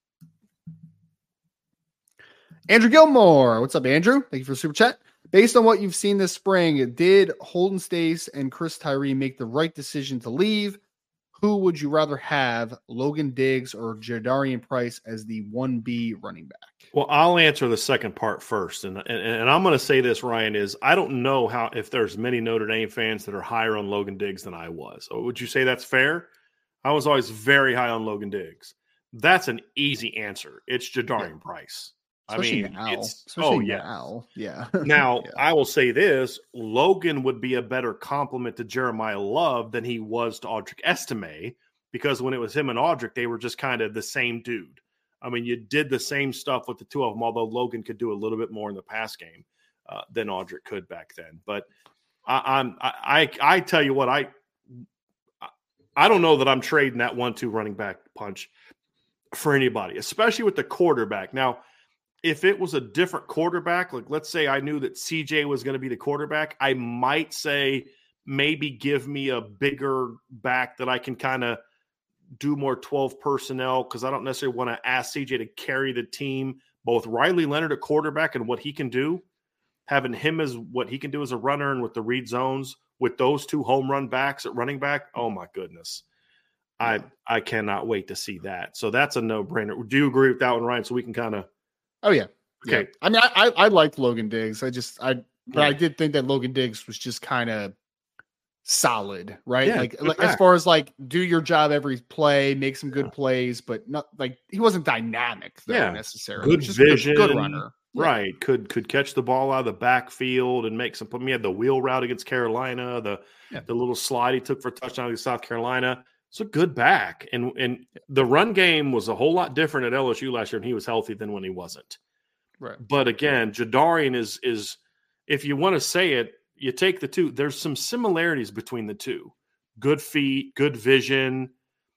Andrew Gilmore, what's up, Andrew? Thank you for the super chat. Based on what you've seen this spring, did Holden Stace and Chris Tyree make the right decision to leave? Who would you rather have, Logan Diggs or Jadarian Price as the one B running back? Well, I'll answer the second part first. And, and, and I'm going to say this, Ryan, is I don't know how if there's many Notre Dame fans that are higher on Logan Diggs than I was. So would you say that's fair? I was always very high on Logan Diggs. That's an easy answer. It's Jadarian yeah. Price. Especially I mean, now. it's, Especially oh, yeah. now. Yeah. Now, yeah. I will say this. Logan would be a better compliment to Jeremiah Love than he was to Audric Estime, because when it was him and Audric, they were just kind of the same dude. I mean, you did the same stuff with the two of them, although Logan could do a little bit more in the pass game uh, than Audric could back then. But I, I'm, I, I, I tell you what, I, I don't know that I'm trading that one two running back punch for anybody, especially with the quarterback. Now, if it was a different quarterback, like let's say I knew that C J was going to be the quarterback, I might say maybe give me a bigger back that I can kind of do more twelve personnel, because I don't necessarily want to ask C J to carry the team. Both Riley Leonard at quarterback and what he can do, having him as what he can do as a runner and with the read zones, with those two home run backs at running back, oh my goodness. I I cannot wait to see that. So that's a no-brainer. Do you agree with that one, Ryan? So we can kind of Oh yeah. Okay. Yeah. I mean, I, I I like Logan Diggs. I just I but Yeah. I did think that Logan Diggs was just kind of solid, right? Yeah, like good like as back. far as like do your job every play, make some good Yeah. plays, but not like he wasn't dynamic though Yeah. necessarily. Good He was just a vision. good, good runner. Yeah. Right. Could could catch the ball out of the backfield and make some. I mean, he had the wheel route against Carolina, the Yeah. the little slide he took for a touchdown against South Carolina. It's a good back. And and the run game was a whole lot different at L S U last year when he was healthy than when he wasn't. Right. But again, Jadarian is is if you want to say it, you take the two. There's some similarities between the two. Good feet, good vision,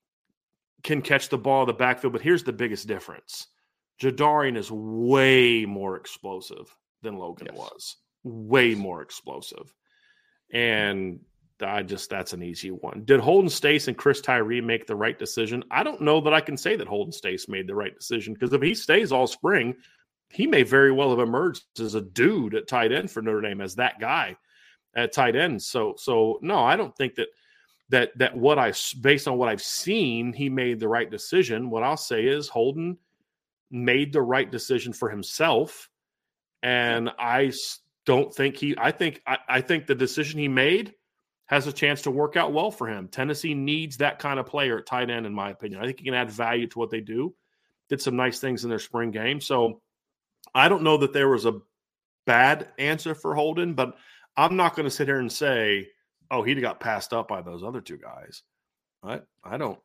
can catch the ball in the backfield. But here's the biggest difference. Jadarian is way more explosive than Logan Yes. was. Way more explosive. And I just, that's an easy one. Did Holden Stace and Chris Tyree make the right decision? I don't know that I can say that Holden Stace made the right decision, because if he stays all spring, he may very well have emerged as a dude at tight end for Notre Dame, as that guy at tight end. So, so no, I don't think that that that what I, based on what I've seen, he made the right decision. What I'll say is Holden made the right decision for himself, and I don't think he. I think I, I think the decision he made has a chance to work out well for him. Tennessee needs that kind of player at tight end, in my opinion. I think he can add value to what they do. Did some nice things in their spring game, so. I don't know that there was a bad answer for Holden, but I'm not going to sit here and say, oh, he got passed up by those other two guys. I, I don't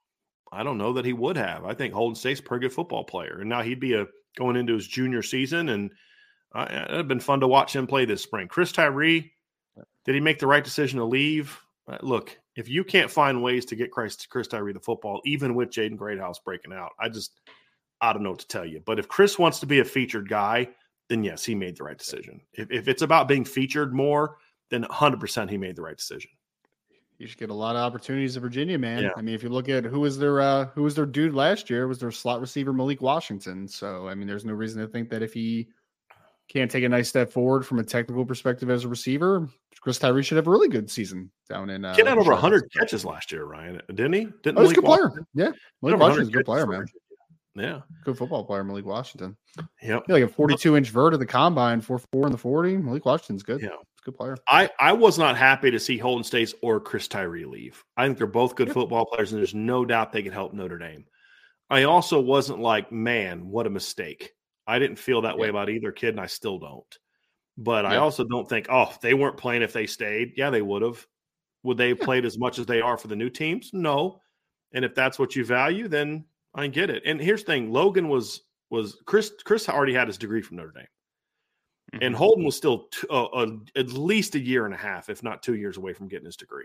I don't know that he would have. I think Holden State's a pretty good football player, and now he'd be a going into his junior season, and uh, it would have been fun to watch him play this spring. Chris Tyree, Did he make the right decision to leave? Uh, look, if you can't find ways to get Chris, Chris Tyree the football, even with Jaden Greathouse breaking out, I just I don't know what to tell you. But if Chris wants to be a featured guy, then yes, he made the right decision. If, if it's about being featured more, then one hundred percent he made the right decision. You should get a lot of opportunities in Virginia, man. Yeah. I mean, if you look at who was their uh, who was their dude last year, it was their slot receiver Malik Washington. So I mean, there's no reason to think that if he can't take a nice step forward from a technical perspective as a receiver, Chris Tyree should have a really good season down in. Uh, Kid had over one hundred catches last year, Ryan, didn't he? Didn't oh, he's a good player. Washington? Yeah, Malik Washington's a good player, man. Yeah, good football player, Malik Washington. Yep, like a forty-two inch vert at the combine, four four in the forty. Malik Washington's good. Yeah, it's a good player. I I was not happy to see Holden States or Chris Tyree leave. I think they're both good yep. football players, and there's no doubt they can help Notre Dame. I also wasn't like, man, what a mistake. I didn't feel that yeah. way about either kid, and I still don't. But yeah. I also don't think, oh, they weren't playing if they stayed. Yeah, they would have. Would they have yeah. played as much as they are for the new teams? No. And if that's what you value, then I get it. And here's the thing. Logan was was Chris Chris already had his degree from Notre Dame. Mm-hmm. And Holden was still t- uh, uh, at least a year and a half, if not two years away from getting his degree.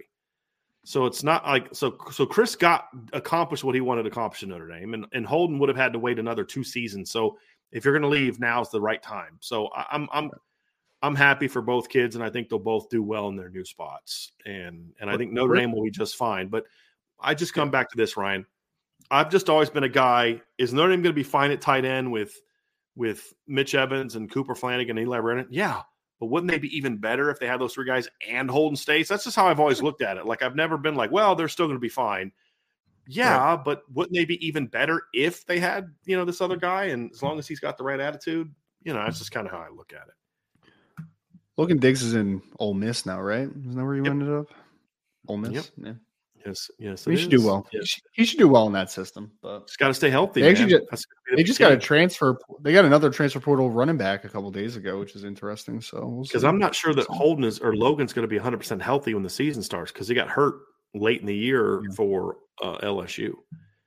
So it's not like so so Chris got accomplished what he wanted to accomplish in Notre Dame, and, and Holden would have had to wait another two seasons. So if you're going to leave, now's the right time. So I, I'm I'm I'm happy for both kids, and I think they'll both do well in their new spots. And and I think Notre Dame will be just fine. But I just come back to this, Ryan. I've just always been a guy, is Notre Dame going to be fine at tight end with with Mitch Evans and Cooper Flanagan and Eli Brennan? Yeah. But wouldn't they be even better if they had those three guys and Holden States? That's just how I've always looked at it. Like, I've never been like, well, they're still going to be fine. Yeah, right. But wouldn't they be even better if they had, you know, this other guy? And as long as he's got the right attitude, you know, that's just kind of how I look at it. Logan Diggs is in Ole Miss now, right? Isn't that where you yep. ended up? Ole Miss? Yep. Yeah. Yes, yes. He should do well. Yes. He, should, he should do well in that system, but just got to stay healthy. They, man. Just, they just got a transfer. They got another transfer portal running back a couple days ago, which is interesting. So because we'll I'm not sure that Holden is or Logan's going to be one hundred percent healthy when the season starts because he got hurt late in the year yeah. for uh, L S U.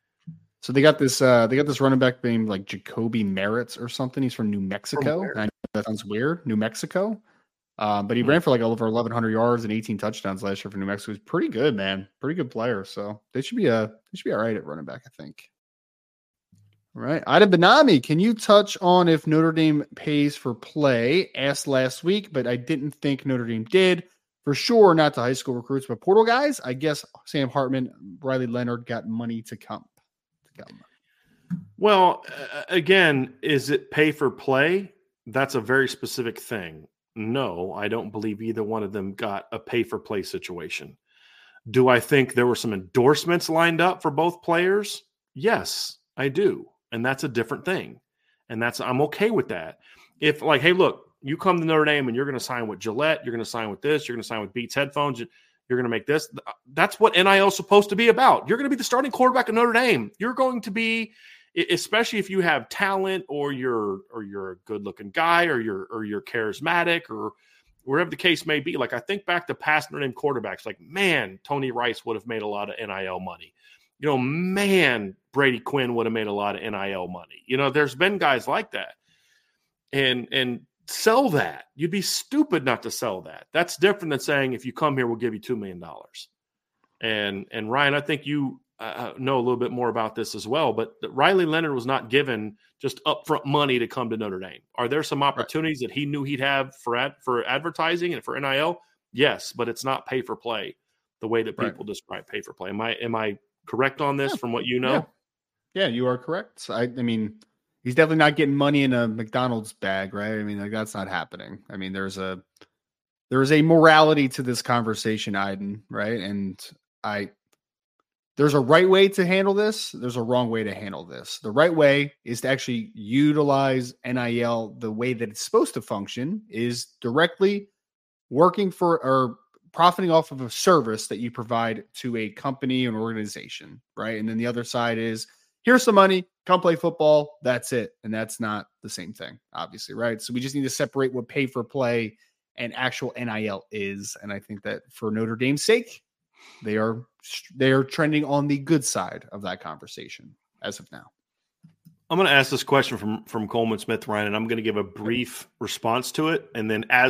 So they got this. Uh, they got this running back named like Jacoby Merritt or something. He's from New Mexico. From I know that sounds weird. New Mexico. Um, but he mm-hmm. ran for like over eleven hundred yards and eighteen touchdowns last year for New Mexico. He's pretty good, man. Pretty good player. So they should be a they should be all right at running back, I think. All right. Ida Benami, can you touch on if Notre Dame pays for play? Asked last week, but I didn't think Notre Dame did. For sure, not to high school recruits, but portal guys. I guess Sam Hartman, Riley Leonard got money to come. To come. Well, uh, again, is it pay for play? That's a very specific thing. No, I don't believe either one of them got a pay-for-play situation. Do I think there were some endorsements lined up for both players? Yes, I do. And that's a different thing. And that's I'm okay with that. If, like, hey, look, you come to Notre Dame and you're going to sign with Gillette, you're going to sign with this, you're going to sign with Beats headphones, you're going to make this. That's what N I L is supposed to be about. You're going to be the starting quarterback at Notre Dame. You're going to be – especially if you have talent or you're or you're a good-looking guy or you're or you're charismatic or wherever the case may be. Like I think back to past Notre Dame quarterbacks, like, man, Tony Rice would have made a lot of N I L money. You know, man, Brady Quinn would have made a lot of N I L money. You know, there's been guys like that. And and sell that. You'd be stupid not to sell that. That's different than saying if you come here, we'll give you two million dollars. And and Ryan, I think you – Uh, know a little bit more about this as well, but Riley Leonard was not given just upfront money to come to Notre Dame. Are there some opportunities right. that he knew he'd have for ad, for advertising and for N I L? Yes, but it's not pay for play the way that people right. describe pay for play. Am I am I correct on this yeah. from what you know? Yeah, yeah you are correct. I, I mean, he's definitely not getting money in a McDonald's bag, right? I mean, like that's not happening. I mean, there's a there's a morality to this conversation, Iden, right? And I. There's a right way to handle this. There's a wrong way to handle this. The right way is to actually utilize N I L the way that it's supposed to function is directly working for or profiting off of a service that you provide to a company or an organization, right? And then the other side is here's some money, come play football. That's it. And that's not the same thing, obviously, right? So we just need to separate what pay for play and actual N I L is. And I think that for Notre Dame's sake, They are they are trending on the good side of that conversation as of now. I'm going to ask this question from, from Coleman Smith, Ryan, and I'm going to give a brief response to it. And then as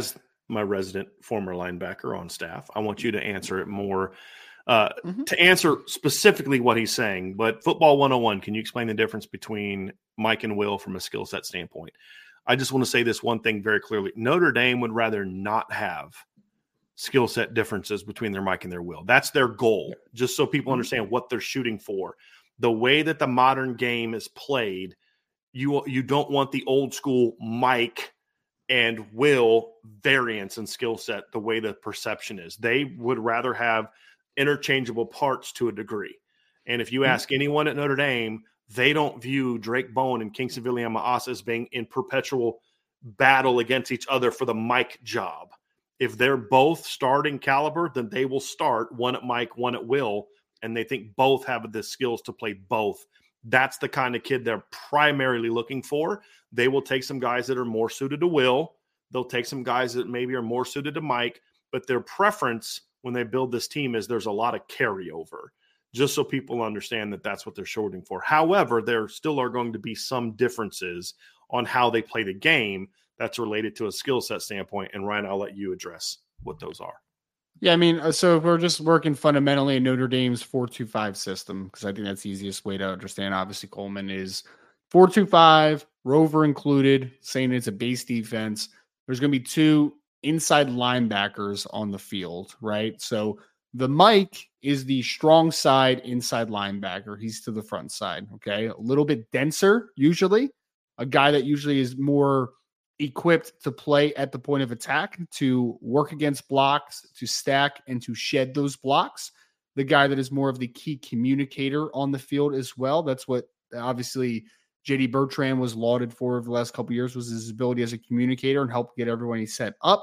my resident former linebacker on staff. I want you to answer it more, uh, Mm-hmm. to answer specifically what he's saying. But Football one oh one, can you explain the difference between Mike and Will from a skill set standpoint? I just want to say this one thing very clearly. Notre Dame would rather not have skill set differences between their Mike and their Will. That's their goal, just so people understand what they're shooting for. The way that the modern game is played, you you don't want the old school Mike and Will variance in skill set the way the perception is. They would rather have interchangeable parts to a degree. And if you ask anyone at Notre Dame, they don't view Drake Bowen and Kingston Viliamu-Asa as being in perpetual battle against each other for the Mike job. If they're both starting caliber, then they will start one at Mike, one at Will, and they think both have the skills to play both. That's the kind of kid they're primarily looking for. They will take some guys that are more suited to Will. They'll take some guys that maybe are more suited to Mike, but their preference when they build this team is there's a lot of carryover, just so people understand that that's what they're shooting for. However, there still are going to be some differences on how they play the game that's related to a skill set standpoint. And Ryan, I'll let you address what those are. Yeah, I mean, so if we're just working fundamentally in Notre Dame's four two five system, because I think that's the easiest way to understand. Obviously, Coleman is four two five, Rover included, saying it's a base defense. There's going to be two inside linebackers on the field, right? So the Mike is the strong side inside linebacker. He's to the front side, okay? A little bit denser, usually. A guy that usually is more equipped to play at the point of attack, to work against blocks, to stack, and to shed those blocks. The guy that is more of the key communicator on the field as well. That's what obviously J D Bertrand was lauded for over the last couple of years, was his ability as a communicator and help get everyone he set up.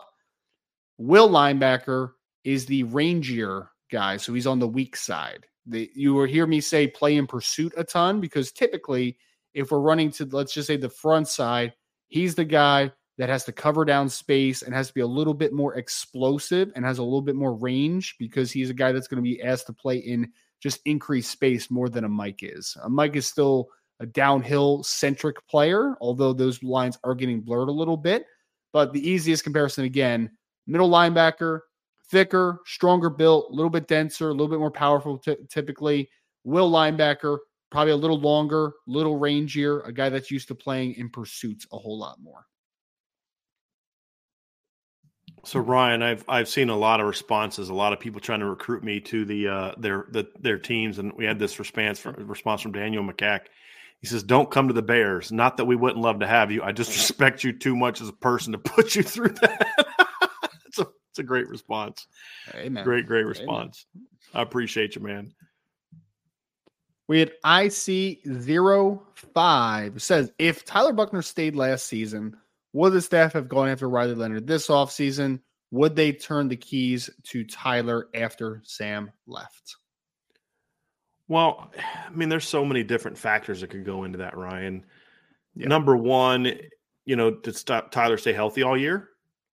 Will linebacker is the rangier guy, so he's on the weak side. The, you will hear me say play in pursuit a ton, because typically if we're running to, let's just say, the front side, he's the guy that has to cover down space and has to be a little bit more explosive and has a little bit more range, because he's a guy that's going to be asked to play in just increased space more than a Mike is. A Mike is still a downhill-centric player, although those lines are getting blurred a little bit. But the easiest comparison, again, middle linebacker, thicker, stronger built, a little bit denser, a little bit more powerful t- typically. Will linebacker, probably a little longer, a little rangier, a guy that's used to playing in pursuits a whole lot more. So Ryan, I've I've seen a lot of responses, a lot of people trying to recruit me to the uh, their the, their teams, and we had this response from response from Daniel McCack. He says, "Don't come to the Bears. Not that we wouldn't love to have you. I just respect you too much as a person to put you through that." It's a it's a great response. Amen. Great great response. Amen. I appreciate you, man. We had I C zero five. It says, if Tyler Buchner stayed last season, would the staff have gone after Riley Leonard this offseason? Would they turn the keys to Tyler after Sam left? Well, I mean, there's so many different factors that could go into that, Ryan. Yeah. Number one, you know, did stop Tyler stay healthy all year?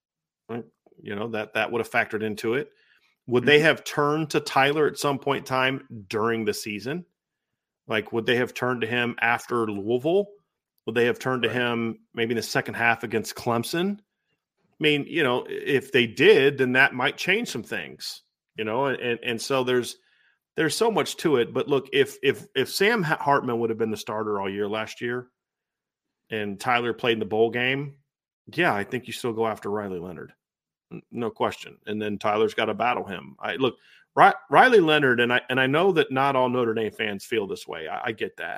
You know, that, that would have factored into it. Would mm-hmm. they have turned to Tyler at some point in time during the season? Like, would they have turned to him after Louisville? Would they have turned to right. him maybe in the second half against Clemson? I mean, you know, if they did, then that might change some things, you know, and, and so there's, there's so much to it. But look, if, if, if Sam Hartman would have been the starter all year last year and Tyler played in the bowl game, yeah, I think you still go after Riley Leonard. No question. And then Tyler's got to battle him. I look, Riley Leonard, and I, and I know that not all Notre Dame fans feel this way. I, I get that.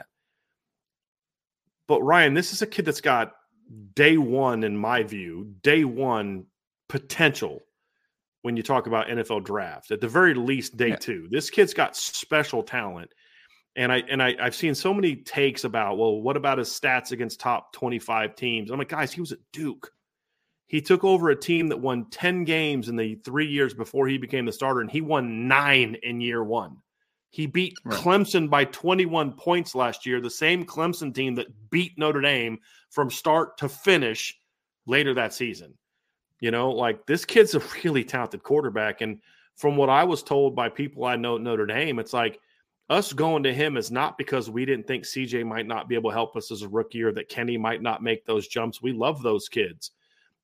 But Ryan, this is a kid that's got day one, in my view, day one potential when you talk about N F L draft. At the very least, day yeah. two. This kid's got special talent. And I and I, I've seen so many takes about, well, what about his stats against top twenty-five teams? I'm like, guys, he was at Duke. He took over a team that won ten games in the three years before he became the starter, and he won nine in year one. He beat right. Clemson by twenty-one points last year, the same Clemson team that beat Notre Dame from start to finish later that season. You know, like, this kid's a really talented quarterback. And from what I was told by people I know at Notre Dame, it's like us going to him is not because we didn't think C J might not be able to help us as a rookie or that Kenny might not make those jumps. We love those kids.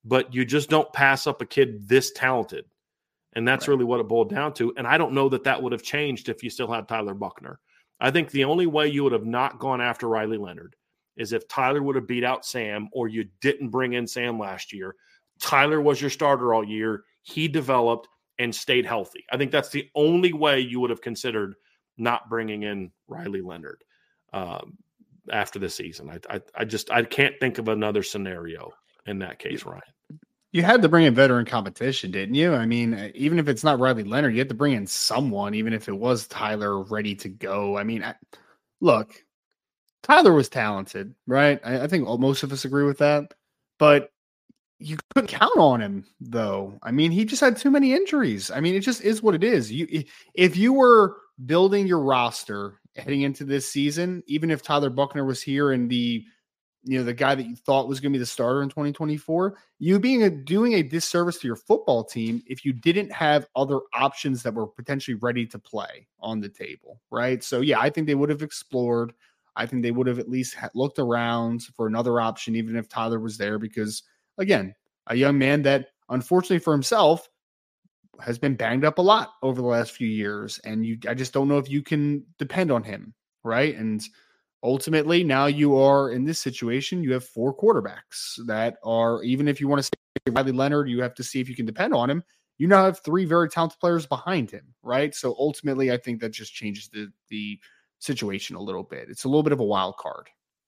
but you just don't pass up a kid this talented. And that's right. really what it boiled down to. And I don't know that that would have changed if you still had Tyler Buchner. I think the only way you would have not gone after Riley Leonard is if Tyler would have beat out Sam, or you didn't bring in Sam last year. Tyler was your starter all year. He developed and stayed healthy. I think that's the only way you would have considered not bringing in Riley Leonard um, after the season. I, I, I just I can't think of another scenario in that case, Ryan. You had to bring in veteran competition, didn't you? I mean, even if it's not Riley Leonard, you had to bring in someone, even if it was Tyler ready to go. I mean, I, look, Tyler was talented, right? I, I think most of us agree with that. But you couldn't count on him, though. I mean, he just had too many injuries. I mean, it just is what it is. You, if you were building your roster heading into this season, even if Tyler Buchner was here and the you know, the guy that you thought was going to be the starter in twenty twenty-four, you being a, doing a disservice to your football team if you didn't have other options that were potentially ready to play on the table, right? So, yeah, I think they would have explored. I think they would have at least looked around for another option, even if Tyler was there, because, again, a young man that, unfortunately for himself, has been banged up a lot over the last few years, and you, I just don't know if you can depend on him, right? And ultimately, now you are in this situation. You have four quarterbacks that are, even if you want to say Riley Leonard, you have to see if you can depend on him. You now have three very talented players behind him, right? So ultimately, I think that just changes the the situation a little bit. It's a little bit of a wild card.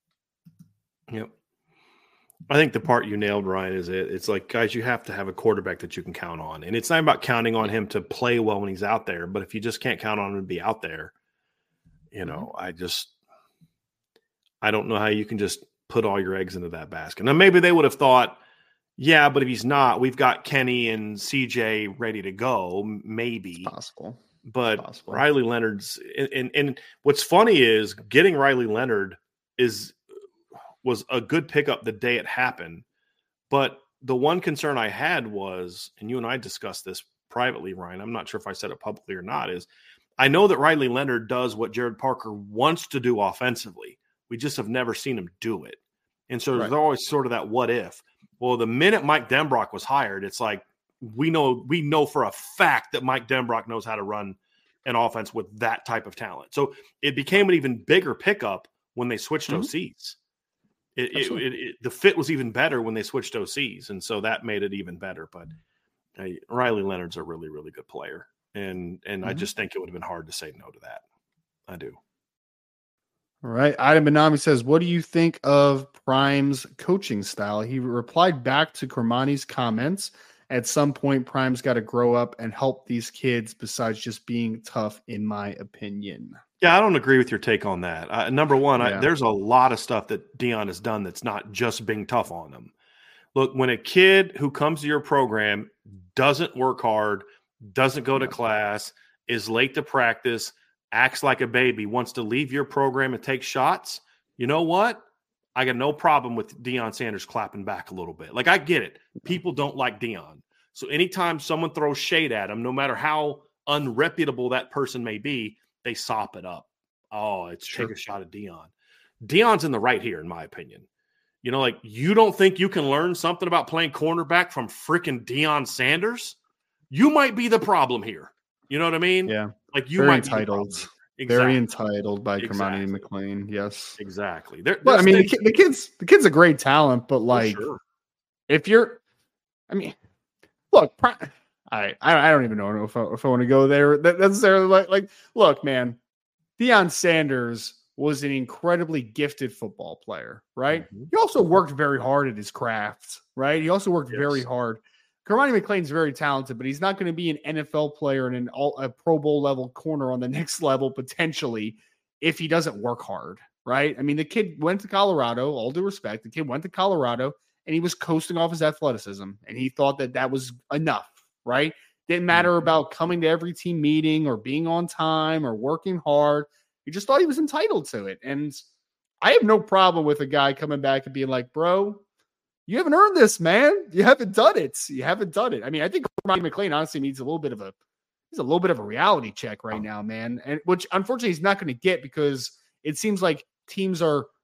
Yep. I think the part you nailed, Ryan, is it. It's like, guys, you have to have a quarterback that you can count on. And it's not about counting on him to play well when he's out there, but if you just can't count on him to be out there, you know, I just – I don't know how you can just put all your eggs into that basket. Now, maybe they would have thought, yeah, but if he's not, we've got Kenny and C J ready to go. Maybe. It's possible. But it's possible. Riley Leonard's and, and, and what's funny is getting Riley Leonard is was a good pickup the day it happened. But the one concern I had was, and you and I discussed this privately, Ryan, I'm not sure if I said it publicly or not, is I know that Riley Leonard does what Jared Parker wants to do offensively. We just have never seen him do it. And so there's right. always sort of that what if. Well, the minute Mike Denbrock was hired, it's like we know we know for a fact that Mike Denbrock knows how to run an offense with that type of talent. So it became an even bigger pickup when they switched mm-hmm. O Cs. It, it, it, it, the fit was even better when they switched O Cs, and so that made it even better. But uh, Riley Leonard's a really, really good player, and and mm-hmm. I just think it would have been hard to say no to that. I do. All right. Adam Benami says, what do you think of Prime's coaching style? He replied back to Kermani's comments. At some point, Prime's got to grow up and help these kids besides just being tough, in my opinion. Yeah, I don't agree with your take on that. Uh, number one, yeah. I, there's a lot of stuff that Deion has done that's not just being tough on them. Look, when a kid who comes to your program doesn't work hard, doesn't go to class, is late to practice, acts like a baby, wants to leave your program and take shots, you know what? I got no problem with Deion Sanders clapping back a little bit. Like, I get it. People don't like Deion. So anytime someone throws shade at him, no matter how unreputable that person may be, they sop it up. Oh, it's sure. Take a shot at Deion. Deion's in the right here, in my opinion. You know, like, you don't think you can learn something about playing cornerback from freaking Deion Sanders? You might be the problem here. You know what I mean? Yeah. Like, you Very might entitled. Exactly. Very entitled by exactly. Kermani McLean. Yes. Exactly. They're, well, I mean, the, kid, the kid's the kid's a great talent, but like, sure. if you're, I mean, look, I I, I don't even know if I, if I want to go there necessarily. Like, like, look, man, Deion Sanders was an incredibly gifted football player, right? Mm-hmm. He also worked very hard at his craft, right? He also worked yes. very hard. Kermani McLean's very talented, but he's not going to be an N F L player and an all, a Pro Bowl level corner on the next level potentially if he doesn't work hard, right? I mean, the kid went to Colorado, all due respect. The kid went to Colorado, and he was coasting off his athleticism, and he thought that that was enough, right? Didn't matter about coming to every team meeting or being on time or working hard. He just thought he was entitled to it. And I have no problem with a guy coming back and being like, bro, you haven't earned this, man. You haven't done it. You haven't done it. I mean, I think Kermani McLean honestly needs a little bit of a he's a little bit of a reality check right now, man. And which unfortunately he's not going to get because it seems like teams are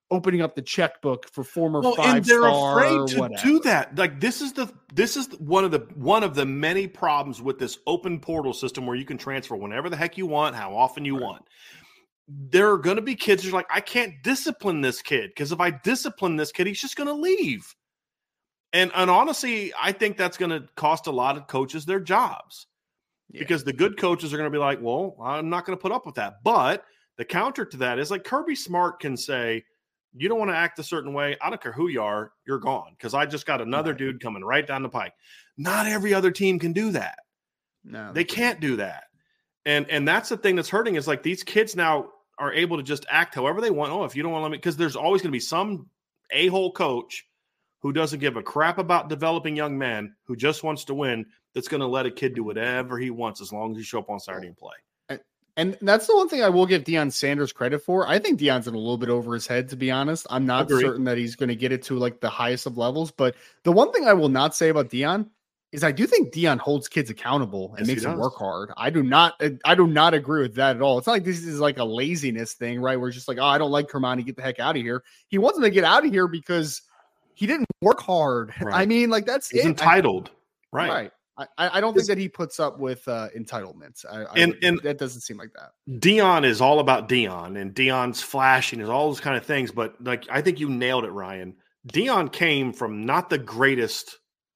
opening up the checkbook for former well, five and they're star afraid to whatever. do that. Like this is the this is one of the one of the many problems with this open portal system where you can transfer whenever the heck you want, how often you right. want. There are going to be kids who are like, I can't discipline this kid because if I discipline this kid, he's just going to leave. And and honestly, I think that's going to cost a lot of coaches their jobs yeah. because the good coaches are going to be like, well, I'm not going to put up with that. But the counter to that is like Kirby Smart can say, you don't want to act a certain way. I don't care who you are. You're gone because I just got another right. dude coming right down the pike. Not every other team can do that. No, they can't do that. And and that's the thing that's hurting is like these kids now are able to just act however they want. Oh, if you don't want to let me, because there's always going to be some a-hole coach who doesn't give a crap about developing young men who just wants to win that's going to let a kid do whatever he wants as long as he show up on Saturday and play. And, and that's the one thing I will give Deion Sanders credit for. I think Deion's in a little bit over his head, to be honest. I'm not Agreed. certain that he's going to get it to like the highest of levels. But the one thing I will not say about Deion is I do think Deion holds kids accountable and yes, makes them work hard. I do not, I do not agree with that at all. It's not like this is like a laziness thing, right? Where it's just like, oh, I don't like Kermani, get the heck out of here. He wants him to get out of here because he didn't work hard. Right. I mean, like that's He's it. entitled, I, right? Right. I, I don't think that he puts up with uh, entitlements. I, I and, would, and that doesn't seem like that. Deion is all about Deion and Deion's flashing and all those kind of things. But like, I think you nailed it, Ryan. Deion came from not the greatest.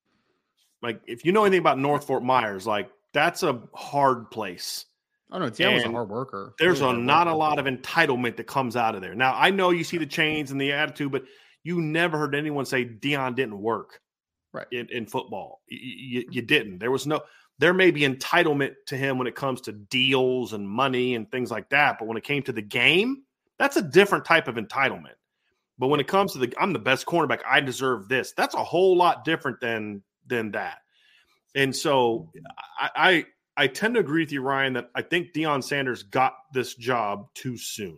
Like, if you know anything about North Fort Myers, like that's a hard place. Oh no, Deion was a hard worker. There's a a not worker. a lot of entitlement that comes out of there. Now, I know you see the chains and the attitude, but you never heard anyone say Deion didn't work. Right. In, in football. You, you, you didn't. There was no, there may be entitlement to him when it comes to deals and money and things like that. But when it came to the game, that's a different type of entitlement. But when it comes to the, I'm the best cornerback, I deserve this. That's a whole lot different than, than that. And so I, I, I tend to agree with you, Ryan, that I think Deion Sanders got this job too soon.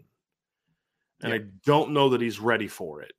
And yeah. I don't know that he's ready for it.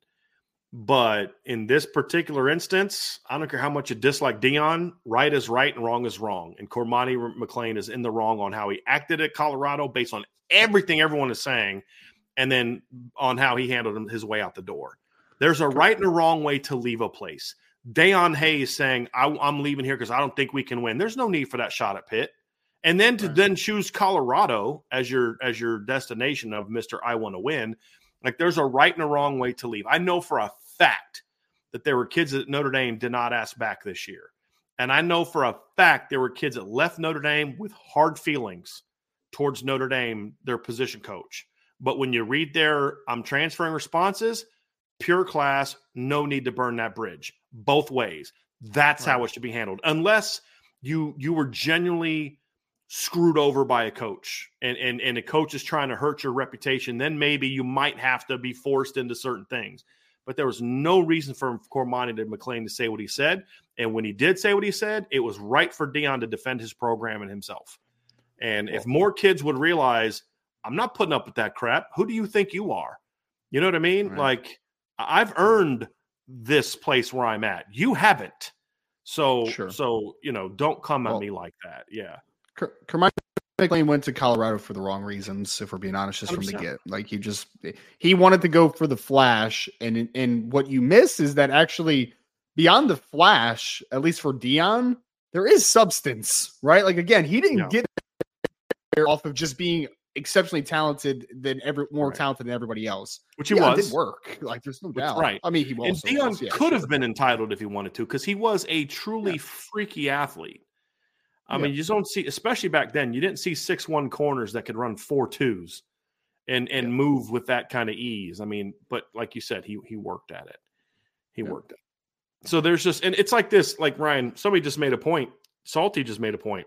But in this particular instance, I don't care how much you dislike Deion, right is right and wrong is wrong. And Cormani McClain is in the wrong on how he acted at Colorado based on everything everyone is saying, and then on how he handled his way out the door. There's a right and a wrong way to leave a place. Deion Hayes saying, I, I'm leaving here because I don't think we can win. There's no need for that shot at Pitt. And then to right. then choose Colorado as your as your destination of Mister I want to win. Like there's a right and a wrong way to leave. I know for a fact that there were kids at Notre Dame did not ask back this year. And I know for a fact there were kids that left Notre Dame with hard feelings towards Notre Dame, their position coach. But when you read their I'm transferring responses, pure class, no need to burn that bridge. Both ways. That's right. how it should be handled. Unless you you were genuinely screwed over by a coach and, and, and a coach is trying to hurt your reputation, then maybe you might have to be forced into certain things. But there was no reason for Cormani to McClain to say what he said. And when he did say what he said, it was right for Deion to defend his program and himself. And if more kids would realize, I'm not putting up with that crap. Who do you think you are? You know what I mean? Right. Like, I've earned this place where I'm at. You haven't. So, sure. so you know, don't come at well, me like that. Yeah. Kermani McClain went to Colorado for the wrong reasons, if we're being honest, just one hundred percent. From the get. Like, he just he wanted to go for the flash, and and what you miss is that actually beyond the flash, at least for Deion, there is substance, right? Like, again, he didn't yeah. get there off of just being exceptionally talented than every more right. talented than everybody else, which he Deion was. Did work, like there's no doubt. Right. I mean, he was. And Deion was, yeah, could sure. have been entitled if he wanted to, because he was a truly yeah. freaky athlete. I yeah. mean, you just don't see, especially back then, you didn't see six one corners that could run four twos and and yeah. move with that kind of ease. I mean, but like you said, he he worked at it. He yeah. worked at it. So there's just, and it's like this, like Ryan, somebody just made a point. Salty just made a point.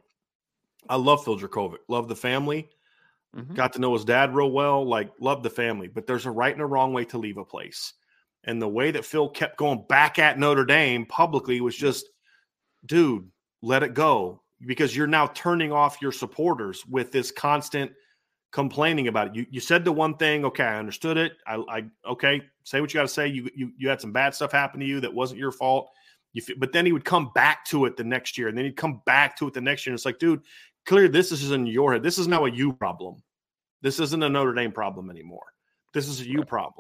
I love Phil Dracovic. Love the family. Mm-hmm. Got to know his dad real well. Like, love the family. But there's a right and a wrong way to leave a place. And the way that Phil kept going back at Notre Dame publicly was just, dude, let it go. Because you're now turning off your supporters with this constant complaining about it. You you said the one thing, okay, I understood it. I, I okay, say what you got to say. You, you you had some bad stuff happen to you that wasn't your fault. You, but then he would come back to it the next year, and then he'd come back to it the next year. And it's like, dude, clearly this is in your head. This is now a you problem. This isn't a Notre Dame problem anymore. This is a you problem.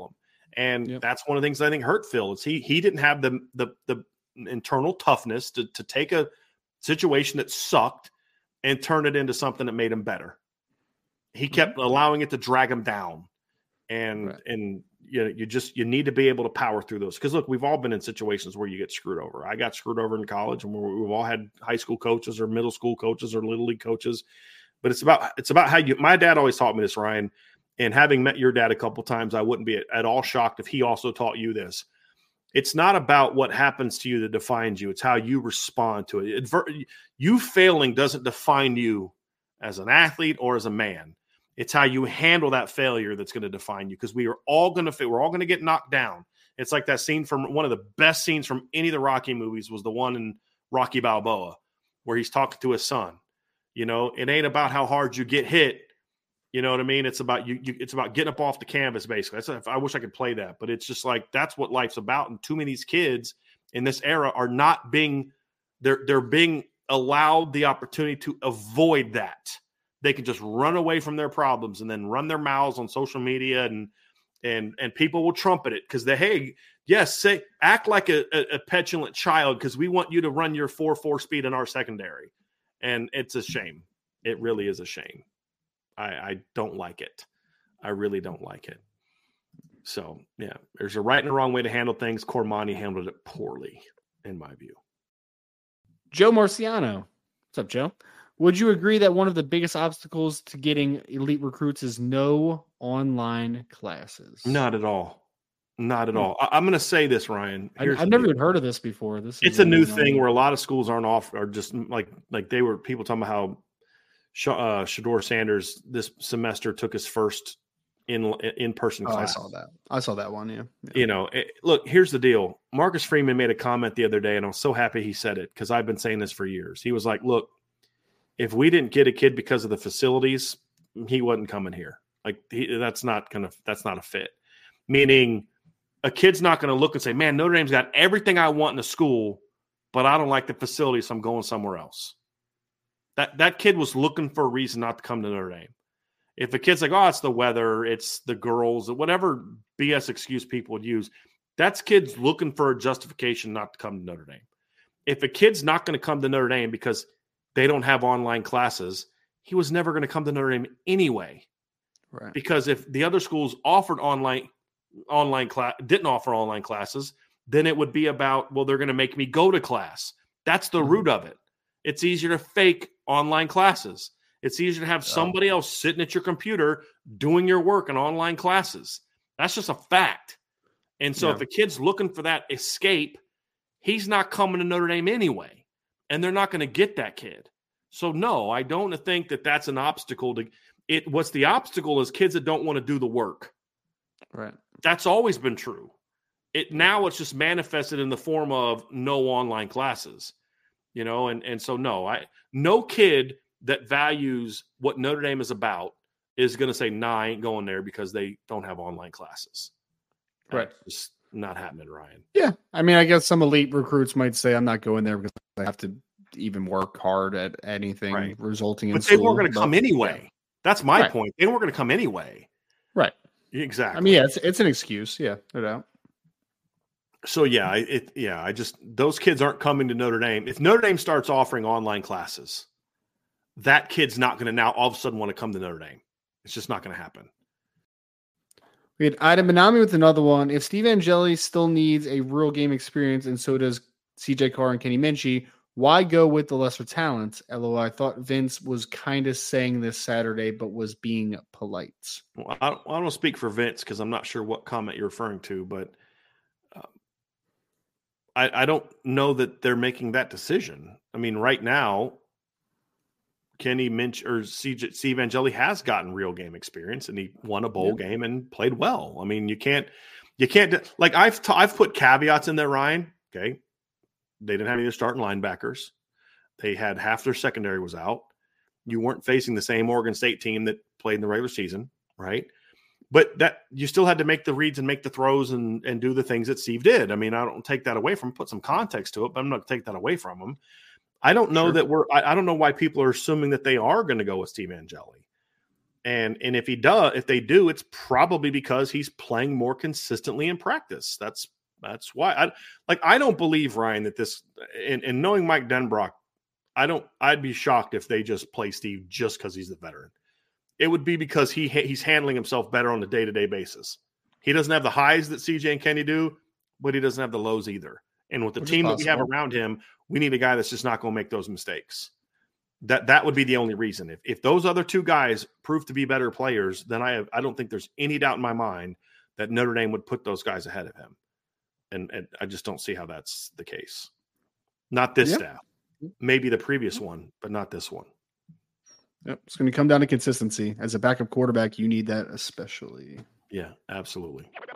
And yep. that's one of the things I think hurt Phil is he he didn't have the the the internal toughness to to take a situation that sucked and turn it into something that made him better. He kept mm-hmm. allowing it to drag him down. And right. and you know, you just you need to be able to power through those. Because look, we've all been in situations where you get screwed over. I got screwed over in college, and we've all had high school coaches or middle school coaches or little league coaches. But it's about it's about how you. My dad always taught me this, Ryan. And having met your dad a couple times, I wouldn't be at, at all shocked if he also taught you this. It's not about what happens to you that defines you. It's how you respond to it. it you failing doesn't define you as an athlete or as a man. It's how you handle that failure that's going to define you, because we are all going to we're all going to get knocked down. It's like that scene from one of the best scenes from any of the Rocky movies was the one in Rocky Balboa where he's talking to his son. You know, it ain't about how hard you get hit. You know what I mean? It's about you, you it's about getting up off the canvas, basically. That's, I wish I could play that, but it's just like that's what life's about. And too many of these kids in this era are not being they're they're being allowed the opportunity to avoid that. They can just run away from their problems and then run their mouths on social media, and and and people will trumpet it because they, hey, yes, say act like a, a, a petulant child because we want you to run your four four speed in our secondary, and it's a shame. It really is a shame. I, I don't like it. I really don't like it. So yeah, there's a right and a wrong way to handle things. Cormani handled it poorly, in my view. Joe Marciano, what's up, Joe? Would you agree that one of the biggest obstacles to getting elite recruits is no online classes? Not at all. Not at all. I, I'm going to say this, Ryan. I, I've never even heard of this before. This is it's a new thing where a lot of schools aren't off, or just like like they were people talking about how uh, Shedeur Sanders this semester took his first in in person oh, class. I saw that. I saw that one. Yeah. yeah. You know, it, look. Here's the deal. Marcus Freeman made a comment the other day, and I was so happy he said it because I've been saying this for years. He was like, "Look, if we didn't get a kid because of the facilities, he wasn't coming here. Like he, that's not gonna that's not a fit. Meaning, a kid's not going to look and say, "Man, Notre Dame's got everything I want in a school, but I don't like the facilities, so I'm going somewhere else." That that kid was looking for a reason not to come to Notre Dame. If a kid's like, "Oh, it's the weather, it's the girls," whatever B S excuse people would use, that's kids looking for a justification not to come to Notre Dame. If a kid's not going to come to Notre Dame because they don't have online classes, he was never going to come to Notre Dame anyway. Right. Because if the other schools offered online online class, didn't offer online classes, then it would be about, well, they're going to make me go to class. That's the mm-hmm. root of it. It's easier to fake online classes. It's easier to have somebody else sitting at your computer doing your work in online classes. That's just a fact. And so yeah. if a kid's looking for that escape, he's not coming to Notre Dame anyway. And they're not going to get that kid. So no, I don't think that that's an obstacle to it. What's the obstacle is kids that don't want to do the work. Right. That's always been true. It now it's just manifested in the form of no online classes, you know, and, and so no, I no kid that values what Notre Dame is about is going to say, nah, I ain't going there because they don't have online classes. Right. It's just not happening, Ryan. Yeah. I mean, I guess some elite recruits might say I'm not going there because I have to even work hard at anything right. resulting in But school. they weren't going to come anyway. Yeah. That's my right. point. They weren't going to come anyway. Right. Exactly. I mean, yeah, it's it's an excuse. Yeah, no doubt. So yeah, it yeah, I just those kids aren't coming to Notre Dame. If Notre Dame starts offering online classes, that kid's not going to now all of a sudden want to come to Notre Dame. It's just not going to happen. We had Ida Minami with another one. If Steve Angeli still needs a real game experience, and so does C J Carr and Kenny Minchie, why go with the lesser talent? L O I thought Vince was kind of saying this Saturday, but was being polite. Well, I don't, I don't speak for Vince because I'm not sure what comment you're referring to, but uh, I, I don't know that they're making that decision. I mean, right now, Kenny Minch or C J, Steve Angeli has gotten real game experience, and he won a bowl yeah. game and played well. I mean, you can't, you can't like I've t- I've put caveats in there, Ryan. Okay. They didn't have any of their starting linebackers. They had half their secondary was out. You weren't facing the same Oregon State team that played in the regular season, right? But that you still had to make the reads and make the throws and, and do the things that Steve did. I mean, I don't take that away from him, put some context to it, but I'm not going to take that away from him. I don't know sure. that we're – I don't know why people are assuming that they are going to go with Steve Angeli. And and if he does, if they do, it's probably because he's playing more consistently in practice. That's that's why I like I don't believe, Ryan, that this and, and knowing Mike Denbrock, I don't I'd be shocked if they just play Steve just because he's the veteran. It would be because he he's handling himself better on a day-to-day basis. He doesn't have the highs that C J and Kenny do, but he doesn't have the lows either. And with the Which team that we have around him, we need a guy that's just not going to make those mistakes. That that would be the only reason. If if those other two guys prove to be better players, then I have, I don't think there's any doubt in my mind that Notre Dame would put those guys ahead of him. And, and I just don't see how that's the case. Not this yep. staff. Maybe the previous one, but not this one. Yep. It's going to come down to consistency. As a backup quarterback, you need that especially. Yeah, absolutely.